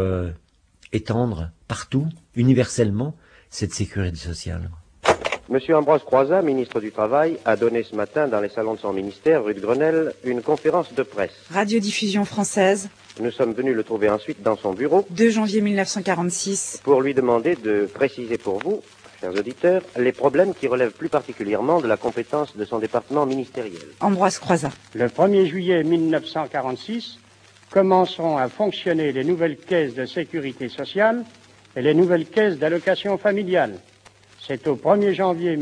étendre partout, universellement, cette sécurité sociale. Monsieur Ambroise Croizat, ministre du Travail, a donné ce matin dans les salons de son ministère, rue de Grenelle, une conférence de presse. Radiodiffusion française. Nous sommes venus le trouver ensuite dans son bureau. 2 janvier 1946. Pour lui demander de préciser pour vous, chers auditeurs, les problèmes qui relèvent plus particulièrement de la compétence de son département ministériel. Ambroise Croizat. Le 1er juillet 1946, commenceront à fonctionner les nouvelles caisses de sécurité sociale et les nouvelles caisses d'allocation familiale. C'est au 1er janvier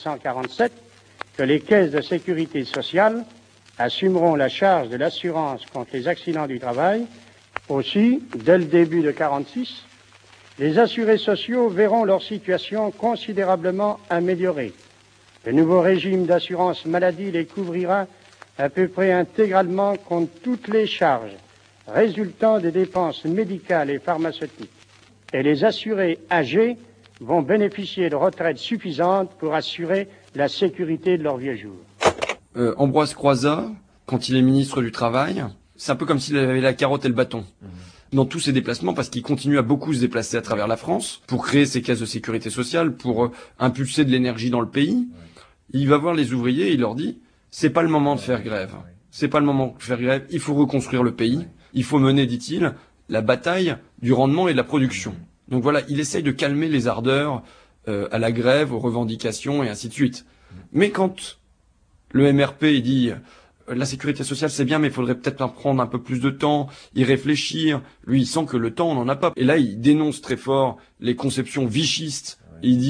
1947 que les caisses de sécurité sociale assumeront la charge de l'assurance contre les accidents du travail. Aussi, dès le début de 1946, les assurés sociaux verront leur situation considérablement améliorée. Le nouveau régime d'assurance maladie les couvrira à peu près intégralement contre toutes les charges résultant des dépenses médicales et pharmaceutiques. Et les assurés âgés vont bénéficier de retraites suffisantes pour assurer la sécurité de leurs vieux jours. Ambroise Croizat, quand il est ministre du Travail, c'est un peu comme s'il avait la carotte et le bâton. Dans tous ses déplacements, parce qu'il continue à beaucoup se déplacer à travers la France, pour créer ses caisses de sécurité sociale, pour impulser de l'énergie dans le pays. Il va voir les ouvriers et il leur dit, c'est pas le moment de faire grève. C'est pas le moment de faire grève, il faut reconstruire le pays. Il faut mener, dit-il, la bataille du rendement et de la production. Donc voilà, il essaye de calmer les ardeurs à la grève, aux revendications et ainsi de suite. Mais quand le MRP il dit la sécurité sociale c'est bien, mais il faudrait peut-être en prendre un peu plus de temps, y réfléchir, lui il sent que le temps on n'en a pas. Et là il dénonce très fort les conceptions vichistes. Il dit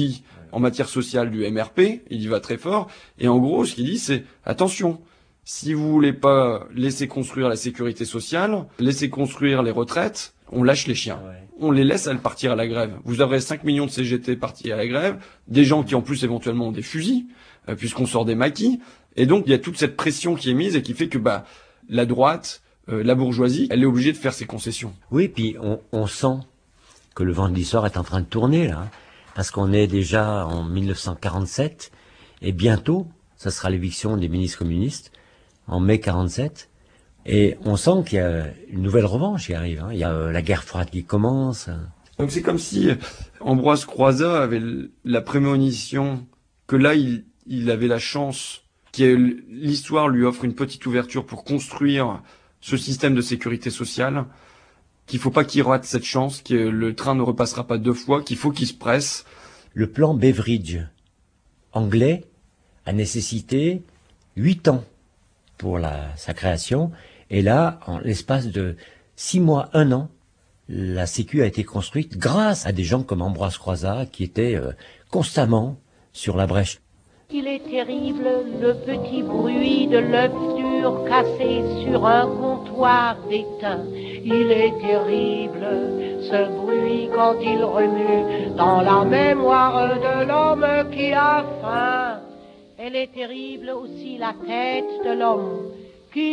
en matière sociale du MRP, il y va très fort, et en gros, ce qu'il dit, c'est « Attention, si vous voulez pas laisser construire la sécurité sociale, laisser construire les retraites, on lâche les chiens. On les laisse partir à la grève. Vous aurez 5 millions de CGT partis à la grève, des gens qui en plus éventuellement ont des fusils, puisqu'on sort des maquis, et donc il y a toute cette pression qui est mise et qui fait que la droite, la bourgeoisie, elle est obligée de faire ses concessions. Oui, puis on sent que le vent de l'histoire est en train de tourner là, parce qu'on est déjà en 1947, et bientôt, ça sera l'éviction des ministres communistes, en mai 47, et on sent qu'il y a une nouvelle revanche qui arrive. Il y a la guerre froide qui commence. Donc c'est comme si Ambroise Croizat avait la prémonition que là, il avait la chance, que l'histoire lui offre une petite ouverture pour construire ce système de sécurité sociale, qu'il faut pas qu'il rate cette chance, que le train ne repassera pas 2 fois, qu'il faut qu'il se presse. Le plan Beveridge anglais a nécessité 8 ans pour sa création, et là, en l'espace de 6 mois, 1 an, la Sécu a été construite grâce à des gens comme Ambroise Croizat qui étaient constamment sur la brèche. Il est terrible le petit bruit de l'œuf dur cassé sur un comptoir d'étain. Il est terrible ce bruit quand il remue dans la mémoire de l'homme qui a faim. Elle est terrible aussi la tête de l'homme qui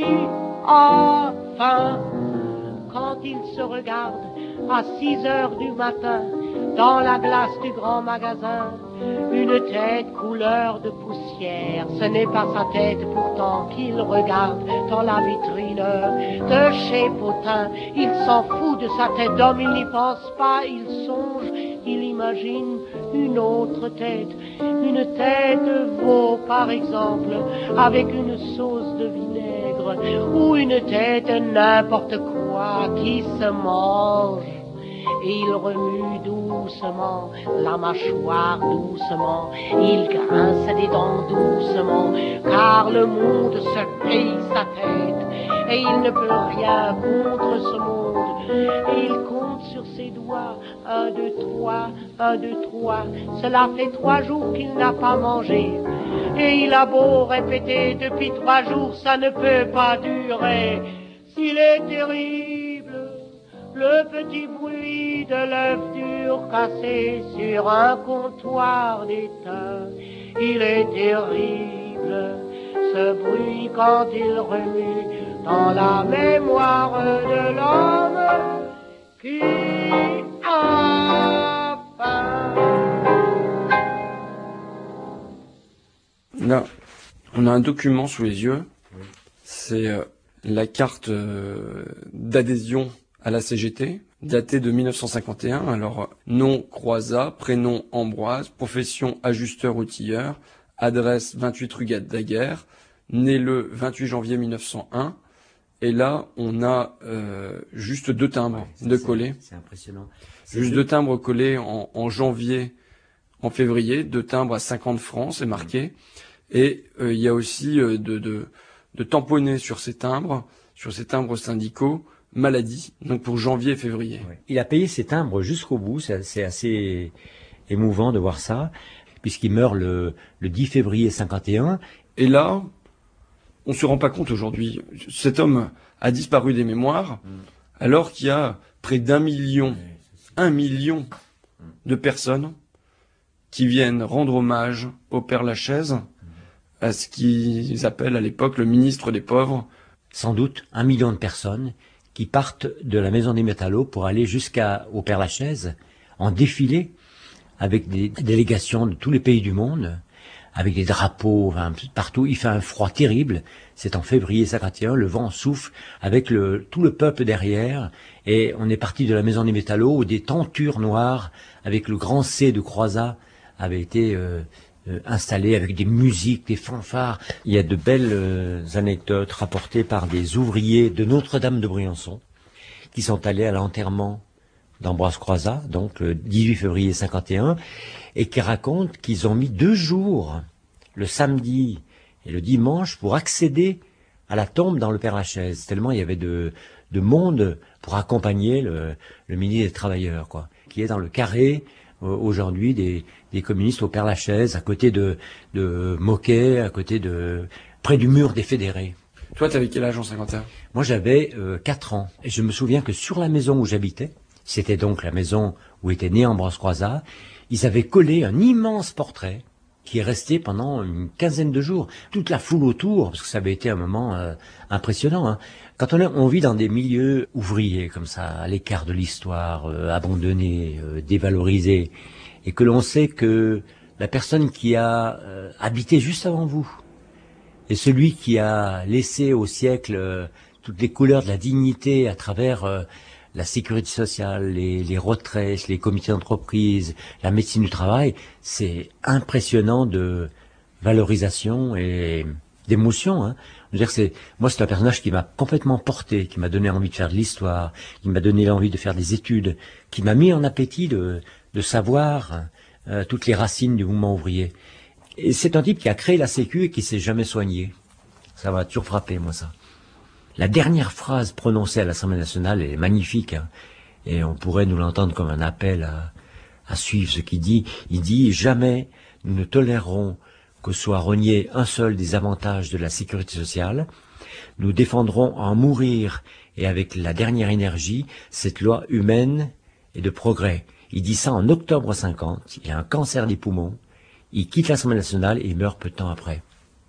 a faim. Quand il se regarde à 6 heures du matin dans la glace du grand magasin, une tête couleur de poussière, ce n'est pas sa tête pourtant qu'il regarde dans la vitrine de chez Potin. Il s'en fout de sa tête d'homme, il n'y pense pas, il songe, il imagine une autre tête, une tête de veau par exemple, avec une sauce de vinaigre, ou une tête de n'importe quoi qui se mange. Et il remue doucement la mâchoire, doucement, il grince des dents doucement, car le monde se grille sa tête, et il ne peut rien contre ce monde, et il compte sur ses doigts, 1, 2, 3, 1, 2, 3, cela fait 3 jours qu'il n'a pas mangé, et il a beau répéter depuis 3 jours, ça ne peut pas durer, s'il est terrible, le petit bruit de l'œuf dur cassé sur un comptoir d'étain. Il est terrible, ce bruit quand il remue dans la mémoire de l'homme qui a faim. Là, on a un document sous les yeux. C'est la carte d'adhésion à la CGT, datée de 1951. Alors, nom Croizat, prénom Ambroise, profession ajusteur-outilleur, adresse 28 rue Daguerre, né le 28 janvier 1901. Et là, on a juste 2 timbres de collés. C'est impressionnant. Juste 2 timbres collés en janvier, en février, 2 timbres à 50 francs, c'est marqué. Et il y a aussi de tamponner sur ces timbres syndicaux, maladie, donc pour janvier et février. Ouais. Il a payé ses timbres jusqu'au bout, c'est assez émouvant de voir ça, puisqu'il meurt le 10 février 51. Et là, on se rend pas compte aujourd'hui, cet homme a disparu des mémoires, alors qu'il y a près d'1 million, 1 million de personnes qui viennent rendre hommage au Père Lachaise, à ce qu'ils appellent à l'époque le ministre des pauvres. Sans doute 1 million de personnes qui partent de la Maison des Métallos pour aller jusqu'au Père Lachaise, en défilé, avec des délégations de tous les pays du monde, avec des drapeaux partout. Il fait un froid terrible, c'est en février 51, le vent souffle, avec tout le peuple derrière, et on est parti de la Maison des Métallos, où des tentures noires, avec le grand C de Croizat, avaient été installées, avec des musiques, des fanfares. Il y a de belles anecdotes rapportées par des ouvriers de Notre-Dame de Briançon, qui sont allés à l'enterrement d'Ambroise Croizat, donc le 18 février 51, et qui racontent qu'ils ont mis 2 jours, le samedi et le dimanche, pour accéder à la tombe dans le Père Lachaise, tellement il y avait de monde pour accompagner le ministre des Travailleurs, quoi, qui est dans le carré aujourd'hui des communistes au Père-Lachaise, à côté de Moquet, près du mur des Fédérés. Toi, t'avais quel âge en 51? Moi, j'avais 4 ans. Et je me souviens que sur la maison où j'habitais, c'était donc la maison où était né Ambroise Croizat, ils avaient collé un immense portrait qui est resté pendant une quinzaine de jours. Toute la foule autour, parce que ça avait été un moment impressionnant. Hein. Quand on vit dans des milieux ouvriers comme ça, à l'écart de l'histoire, abandonnés, dévalorisés, et que l'on sait que la personne qui a habité juste avant vous, et celui qui a laissé au siècle toutes les couleurs de la dignité à travers la sécurité sociale, les retraites, les comités d'entreprise, la médecine du travail, c'est impressionnant de valorisation et d'émotion. Hein. Je veux dire, moi, c'est un personnage qui m'a complètement porté, qui m'a donné envie de faire de l'histoire, qui m'a donné envie de faire des études, qui m'a mis en appétit de savoir toutes les racines du mouvement ouvrier. Et c'est un type qui a créé la Sécu et qui s'est jamais soigné. Ça m'a toujours frappé, moi, ça. La dernière phrase prononcée à l'Assemblée nationale est magnifique, hein, et on pourrait nous l'entendre comme un appel à suivre ce qu'il dit. Il dit « Jamais nous ne tolérerons que soit renié un seul des avantages de la sécurité sociale. Nous défendrons en mourir et avec la dernière énergie cette loi humaine et de progrès. » Il dit ça en octobre 50, il a un cancer des poumons, il quitte l'Assemblée nationale et il meurt peu de temps après.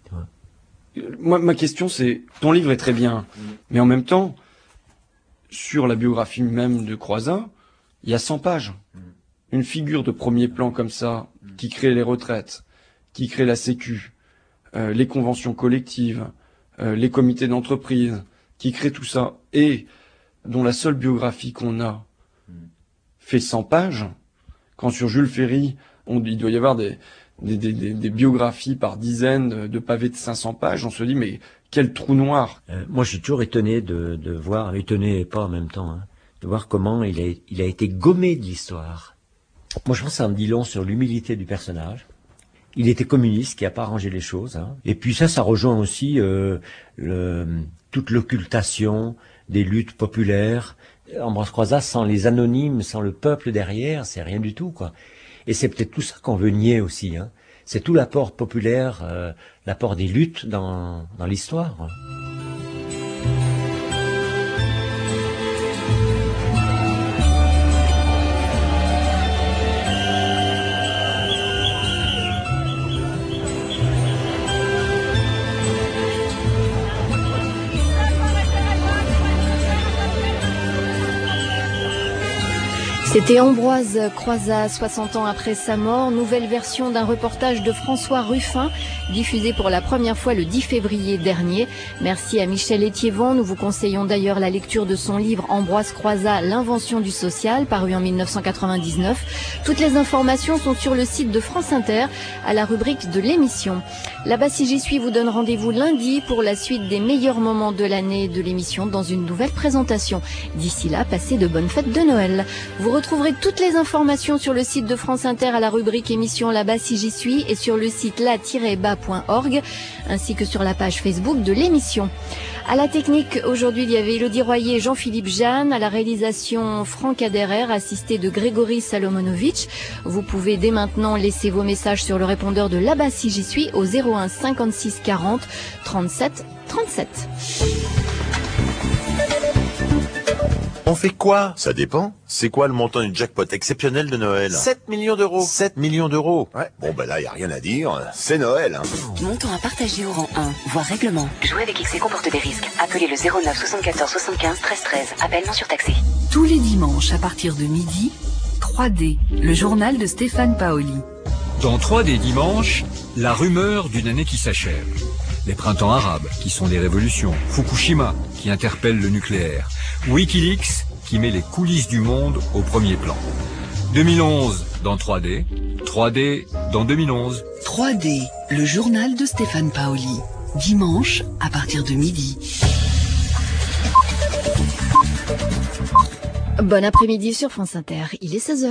Moi, ma question, c'est, ton livre est très bien, mais en même temps, sur la biographie même de Croizat, il y a 100 pages. Une figure de premier plan comme ça, qui crée les retraites, qui crée la Sécu, les conventions collectives, les comités d'entreprise, qui crée tout ça, et dont la seule biographie qu'on a fait 100 pages, quand sur Jules Ferry, il doit y avoir des biographies par dizaines de pavés de 500 pages, on se dit, mais quel trou noir. Moi, je suis toujours étonné de voir, étonné et pas en même temps, hein, de voir comment il a été gommé de l'histoire. Moi, je pense que ça en dit long sur l'humilité du personnage. Il était communiste, qui n'a pas arrangé les choses. Hein. Et puis ça rejoint aussi toute l'occultation des luttes populaires. Ambroise Croizat, sans les anonymes, sans le peuple derrière, c'est rien du tout, quoi. Et c'est peut-être tout ça qu'on veut nier aussi. Hein. C'est tout l'apport populaire, l'apport des luttes dans l'histoire. Hein. C'était Ambroise Croizat, 60 ans après sa mort, nouvelle version d'un reportage de François Ruffin, diffusé pour la première fois le 10 février dernier. Merci à Michel Étiévant. Nous vous conseillons d'ailleurs la lecture de son livre Ambroise Croizat, l'invention du social, paru en 1999. Toutes les informations sont sur le site de France Inter, à la rubrique de l'émission. Là-bas, si j'y suis, vous donne rendez-vous lundi pour la suite des meilleurs moments de l'année de l'émission dans une nouvelle présentation. D'ici là, passez de bonnes fêtes de Noël. Vous retrouverez toutes les informations sur le site de France Inter à la rubrique émission Là-bas si j'y suis et sur le site la-bas.org ainsi que sur la page Facebook de l'émission. À la technique, aujourd'hui, il y avait Élodie Royer et Jean-Philippe Jeanne. À la réalisation, Franck Aderer, assisté de Grégory Salomonovitch. Vous pouvez dès maintenant laisser vos messages sur le répondeur de Là-bas si j'y suis au 01 56 40 37 37. On fait quoi? Ça dépend. C'est quoi le montant du jackpot exceptionnel de Noël? 7 millions d'euros. 7 millions d'euros. Ouais. Bon, ben là, y a rien à dire. C'est Noël, hein. Montant à partager au rang 1, voire règlement. Jouer avec XC comporte des risques. Appelez le 09 74 75 13 13. Appel non surtaxé. Tous les dimanches à partir de midi, 3D, le journal de Stéphane Paoli. Dans 3D dimanche, la rumeur d'une année qui s'achève. Les printemps arabes, qui sont des révolutions. Fukushima, qui interpelle le nucléaire. Wikileaks, qui met les coulisses du monde au premier plan. 2011 dans 3D, 3D dans 2011. 3D, le journal de Stéphane Paoli. Dimanche, à partir de midi. Bon après-midi sur France Inter, il est 16h.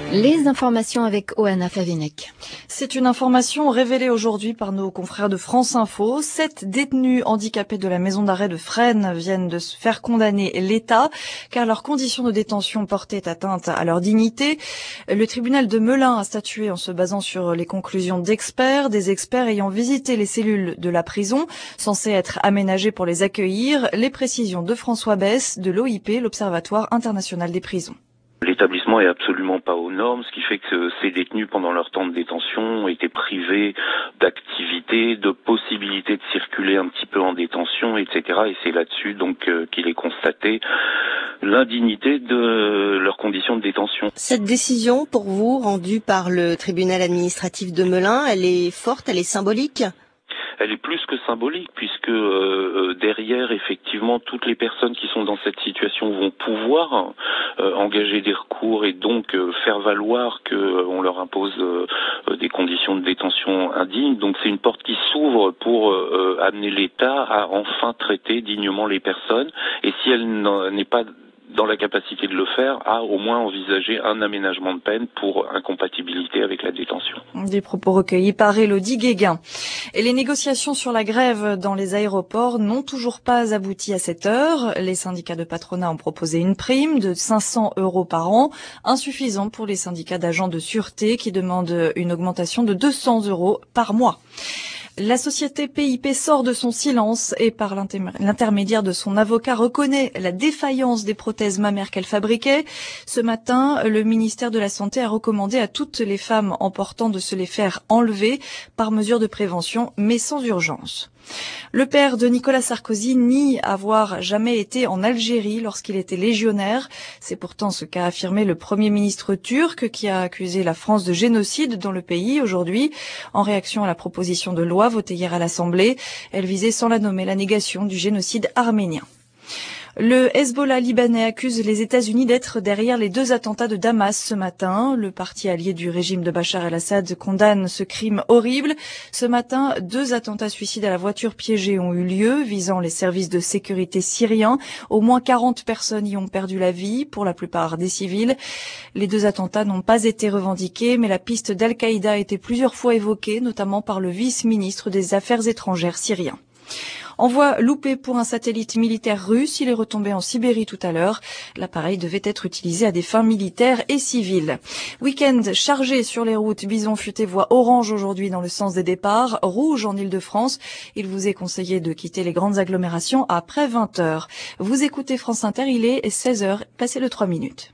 Les informations avec Oana Favinek. C'est une information révélée aujourd'hui par nos confrères de France Info. 7 détenus handicapés de la maison d'arrêt de Fresnes viennent de se faire condamner l'État car leurs conditions de détention portaient atteinte à leur dignité. Le tribunal de Melun a statué en se basant sur les conclusions d'experts, des experts ayant visité les cellules de la prison, censées être aménagées pour les accueillir. Les précisions de François Besse de l'OIP, l'Observatoire international des prisons. L'établissement est absolument pas aux normes, ce qui fait que ces détenus, pendant leur temps de détention, ont été privés d'activités, de possibilités de circuler un petit peu en détention, etc. Et c'est là-dessus donc qu'il est constaté l'indignité de leurs conditions de détention. Cette décision, pour vous, rendue par le tribunal administratif de Melun, elle est forte, elle est symbolique ? Elle est plus que symbolique puisque derrière, effectivement, toutes les personnes qui sont dans cette situation vont pouvoir engager des recours et donc faire valoir qu'on leur impose des conditions de détention indignes. Donc c'est une porte qui s'ouvre pour amener l'État à enfin traiter dignement les personnes. Et si elle n'est pas dans la capacité de le faire, à au moins envisager un aménagement de peine pour incompatibilité avec la détention. Des propos recueillis par Élodie Guéguin. Et les négociations sur la grève dans les aéroports n'ont toujours pas abouti à cette heure. Les syndicats de patronat ont proposé une prime de 500 € par an, insuffisant pour les syndicats d'agents de sûreté qui demandent une augmentation de 200 € par mois. La société PIP sort de son silence et par l'intermédiaire de son avocat reconnaît la défaillance des prothèses mammaires qu'elle fabriquait. Ce matin, le ministère de la Santé a recommandé à toutes les femmes en portant de se les faire enlever par mesure de prévention, mais sans urgence. Le père de Nicolas Sarkozy nie avoir jamais été en Algérie lorsqu'il était légionnaire. C'est pourtant ce qu'a affirmé le Premier ministre turc qui a accusé la France de génocide dans le pays aujourd'hui. En réaction à la proposition de loi votée hier à l'Assemblée, elle visait sans la nommer la négation du génocide arménien. Le Hezbollah libanais accuse les États-Unis d'être derrière les 2 attentats de Damas ce matin. Le parti allié du régime de Bachar el-Assad condamne ce crime horrible. Ce matin, 2 attentats suicides à la voiture piégée ont eu lieu, visant les services de sécurité syriens. Au moins 40 personnes y ont perdu la vie, pour la plupart des civils. Les 2 attentats n'ont pas été revendiqués, mais la piste d'Al-Qaïda a été plusieurs fois évoquée, notamment par le vice-ministre des Affaires étrangères syrien. Envoi loupé pour un satellite militaire russe, il est retombé en Sibérie tout à l'heure. L'appareil devait être utilisé à des fins militaires et civiles. Week-end chargé sur les routes, Bison futé voie orange aujourd'hui dans le sens des départs, rouge en Île-de-France. Il vous est conseillé de quitter les grandes agglomérations après 20h. Vous écoutez France Inter, il est 16h, passé le 3 minutes.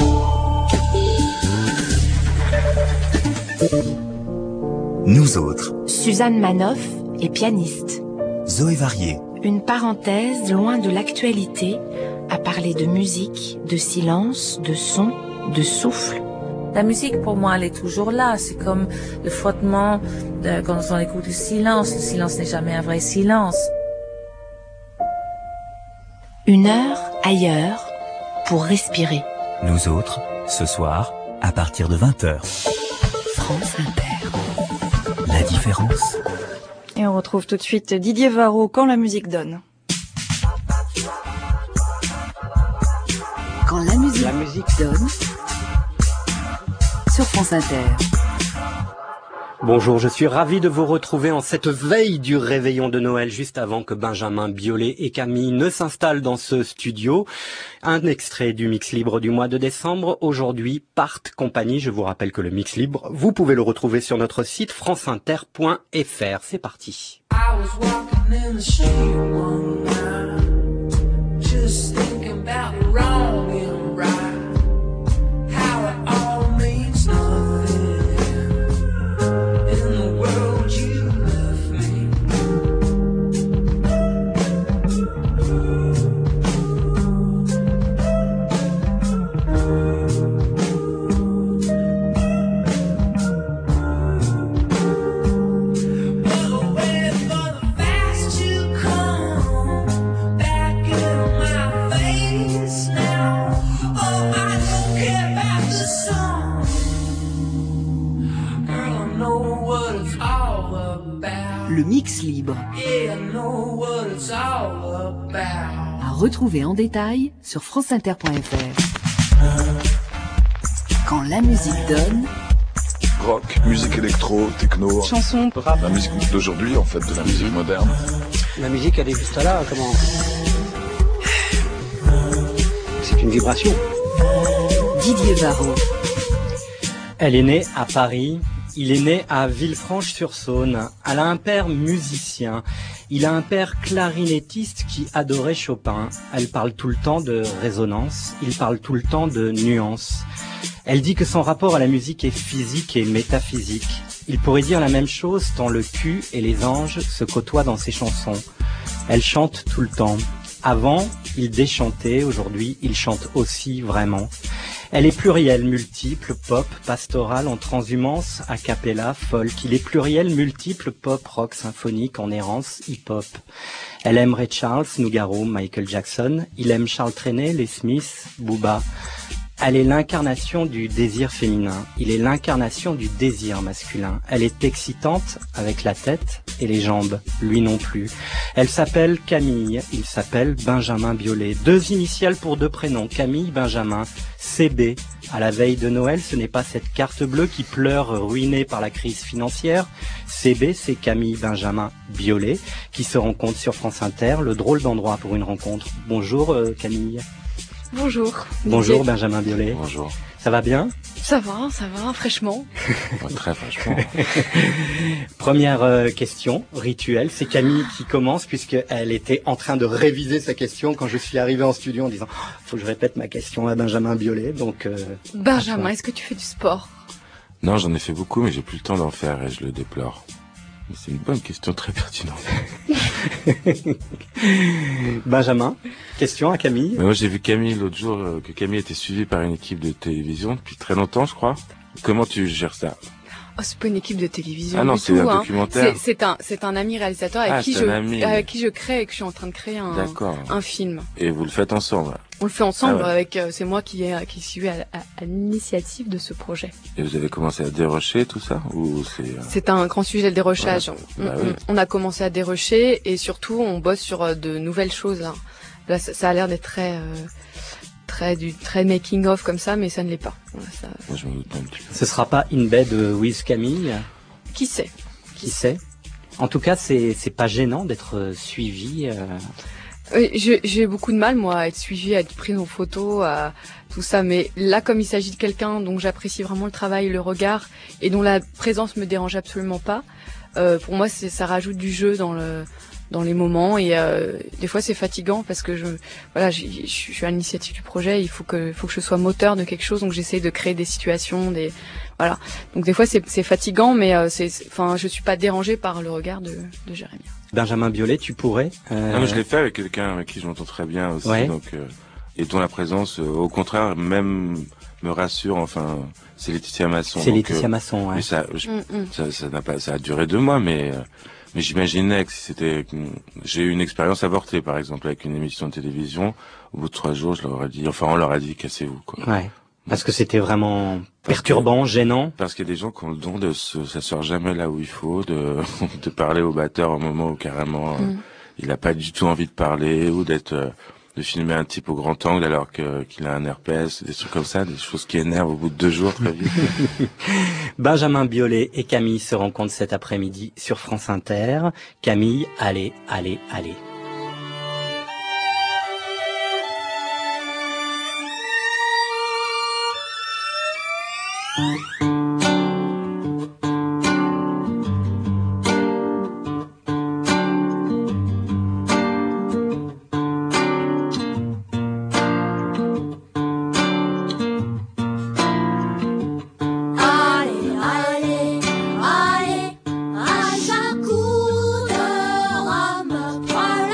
Nous autres. Suzanne Manoff est pianiste. Zoé Varier. Une parenthèse loin de l'actualité, à parler de musique, de silence, de son, de souffle. La musique, pour moi, elle est toujours là. C'est comme le frottement quand on écoute le silence. Le silence n'est jamais un vrai silence. 1 heure ailleurs pour respirer. Nous autres, ce soir, à partir de 20h. France Inter. La différence. Et on retrouve tout de suite Didier Varro, Quand la musique donne. Quand la musique donne. Sur France Inter. Bonjour, je suis ravi de vous retrouver en cette veille du réveillon de Noël, juste avant que Benjamin Biolay et Camille ne s'installent dans ce studio. Un extrait du Mix Libre du mois de décembre. Aujourd'hui, Part Company. Je vous rappelle que le Mix Libre, vous pouvez le retrouver sur notre site franceinter.fr. C'est parti. I was walking in the shade one night, just thinking about wrong and right, how it all means nothing. Le Mix Libre. À retrouver en détail sur franceinter.fr. Quand la musique donne. Rock, musique électro, techno, chanson, rap. La musique d'aujourd'hui, en fait, de la musique moderne. La musique, elle est juste là, comment? C'est une vibration. Didier Varro. Elle est née à Paris. Il est né à Villefranche-sur-Saône. Elle a un père musicien. Il a un père clarinettiste qui adorait Chopin. Elle parle tout le temps de résonance. Il parle tout le temps de nuances. Elle dit que son rapport à la musique est physique et métaphysique. Il pourrait dire la même chose tant le cul et les anges se côtoient dans ses chansons. Elle chante tout le temps. Avant, il déchantait. Aujourd'hui, il chante aussi vraiment. Elle est plurielle, multiple, pop, pastorale, en transhumance, a cappella, folk. Il est pluriel, multiple, pop, rock, symphonique, en errance, hip-hop. Elle aime Ray Charles, Nougaro, Michael Jackson. Il aime Charles Trenet, les Smiths, Booba. Elle est l'incarnation du désir féminin. Il est l'incarnation du désir masculin. Elle est excitante avec la tête et les jambes. Lui non plus. Elle s'appelle Camille. Il s'appelle Benjamin Biolay. 2 initiales pour 2 prénoms. Camille, Benjamin. CB. À la veille de Noël, ce n'est pas cette carte bleue qui pleure ruinée par la crise financière. CB, c'est Camille, Benjamin Biolay qui se rencontre sur France Inter. Le drôle d'endroit pour une rencontre. Bonjour Camille. Bonjour. Bonjour Benjamin Biolay. Bonjour. Ça va bien? Ça va, fraîchement. Très fraîchement. Première question rituelle, c'est Camille qui commence puisqu'elle était en train de réviser sa question quand je suis arrivé en studio en disant faut que je répète ma question à Benjamin Biolay. Donc Benjamin, est-ce que tu fais du sport? Non, j'en ai fait beaucoup, mais j'ai plus le temps d'en faire et je le déplore. Mais c'est une bonne question très pertinente. Benjamin, question à Camille. Mais moi j'ai vu Camille l'autre jour, que Camille était suivie par une équipe de télévision depuis très longtemps, je crois. Comment tu gères ça? Oh, c'est pas une équipe de télévision. Ah non, du c'est tout, un documentaire. C'est un ami réalisateur avec qui je crée et que je suis en train de créer un film. Et vous le faites ensemble? On le fait ensemble avec, c'est moi qui suis à l'initiative de ce projet. Et vous avez commencé à dérocher tout ça, ou c'est un grand sujet, le dérochage. Voilà. On a commencé à dérocher et surtout on bosse sur de nouvelles choses là. Là, ça a l'air d'être très making of comme ça, mais ça ne l'est pas. Voilà, ça... Moi, je me doute un petit peu. Ce sera pas In Bed with Camille? Qui sait? Qui sait? En tout cas, c'est pas gênant d'être suivi. J'ai beaucoup de mal, moi, à être suivi, à être prise en photo, à tout ça. Mais là, comme il s'agit de quelqu'un dont j'apprécie vraiment le travail, le regard, et dont la présence me dérange absolument pas, pour moi, ça rajoute du jeu dans les moments. Et des fois, c'est fatigant parce que je suis à l'initiative du projet. Il faut que je sois moteur de quelque chose, donc j'essaie de créer des situations, voilà. Donc des fois, c'est fatigant, mais je suis pas dérangée par le regard de Jérémy. Benjamin Biolay, tu pourrais Non, mais je l'ai fait avec quelqu'un avec qui je m'entends très bien aussi, donc et dont la présence, au contraire, même me rassure. Enfin, c'est Laetitia Masson. C'est Laetitia Masson, ouais. Mais ça a duré 2 mois, mais j'imaginais que j'ai eu une expérience avortée, par exemple, avec une émission de télévision. Au bout de 3 jours, on leur a dit cassez-vous, quoi. Ouais. Parce que c'était vraiment perturbant, gênant. Parce qu'il y a des gens qui ont le don de s'asseoir jamais là où il faut, de parler au batteur au moment où carrément il a pas du tout envie de parler, ou de filmer un type au grand angle alors qu'il a un herpès, des trucs comme ça, des choses qui énervent au bout de 2 jours très vite. Benjamin Biolay et Camille se rencontrent cet après-midi sur France Inter. Camille, allez. Un chaque coup de rame, prends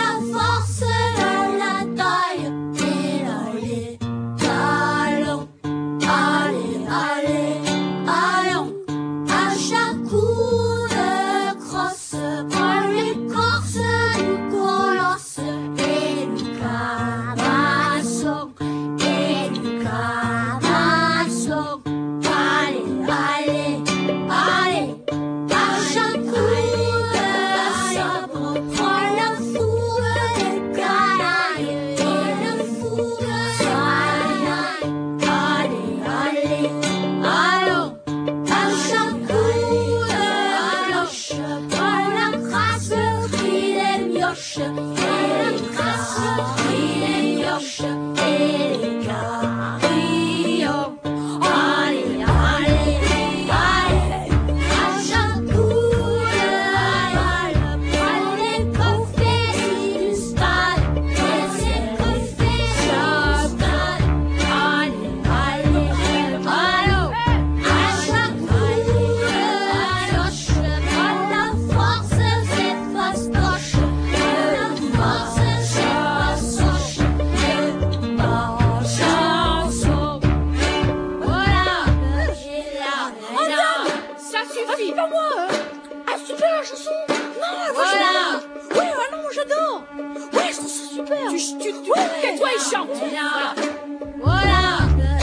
Tais-toi et chante. Voilà.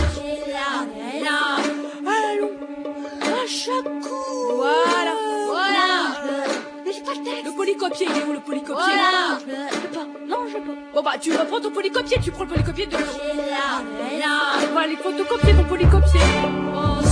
Allons. À chaque coup. Voilà. Mais j'ai pas le texte. Le polycopier, il est où le polycopier? Voilà. Je peux pas. Non, je peux pas. Bon bah tu reprends ton polycopier, tu prends le polycopier de... Voilà, les photocopier ton polycopier.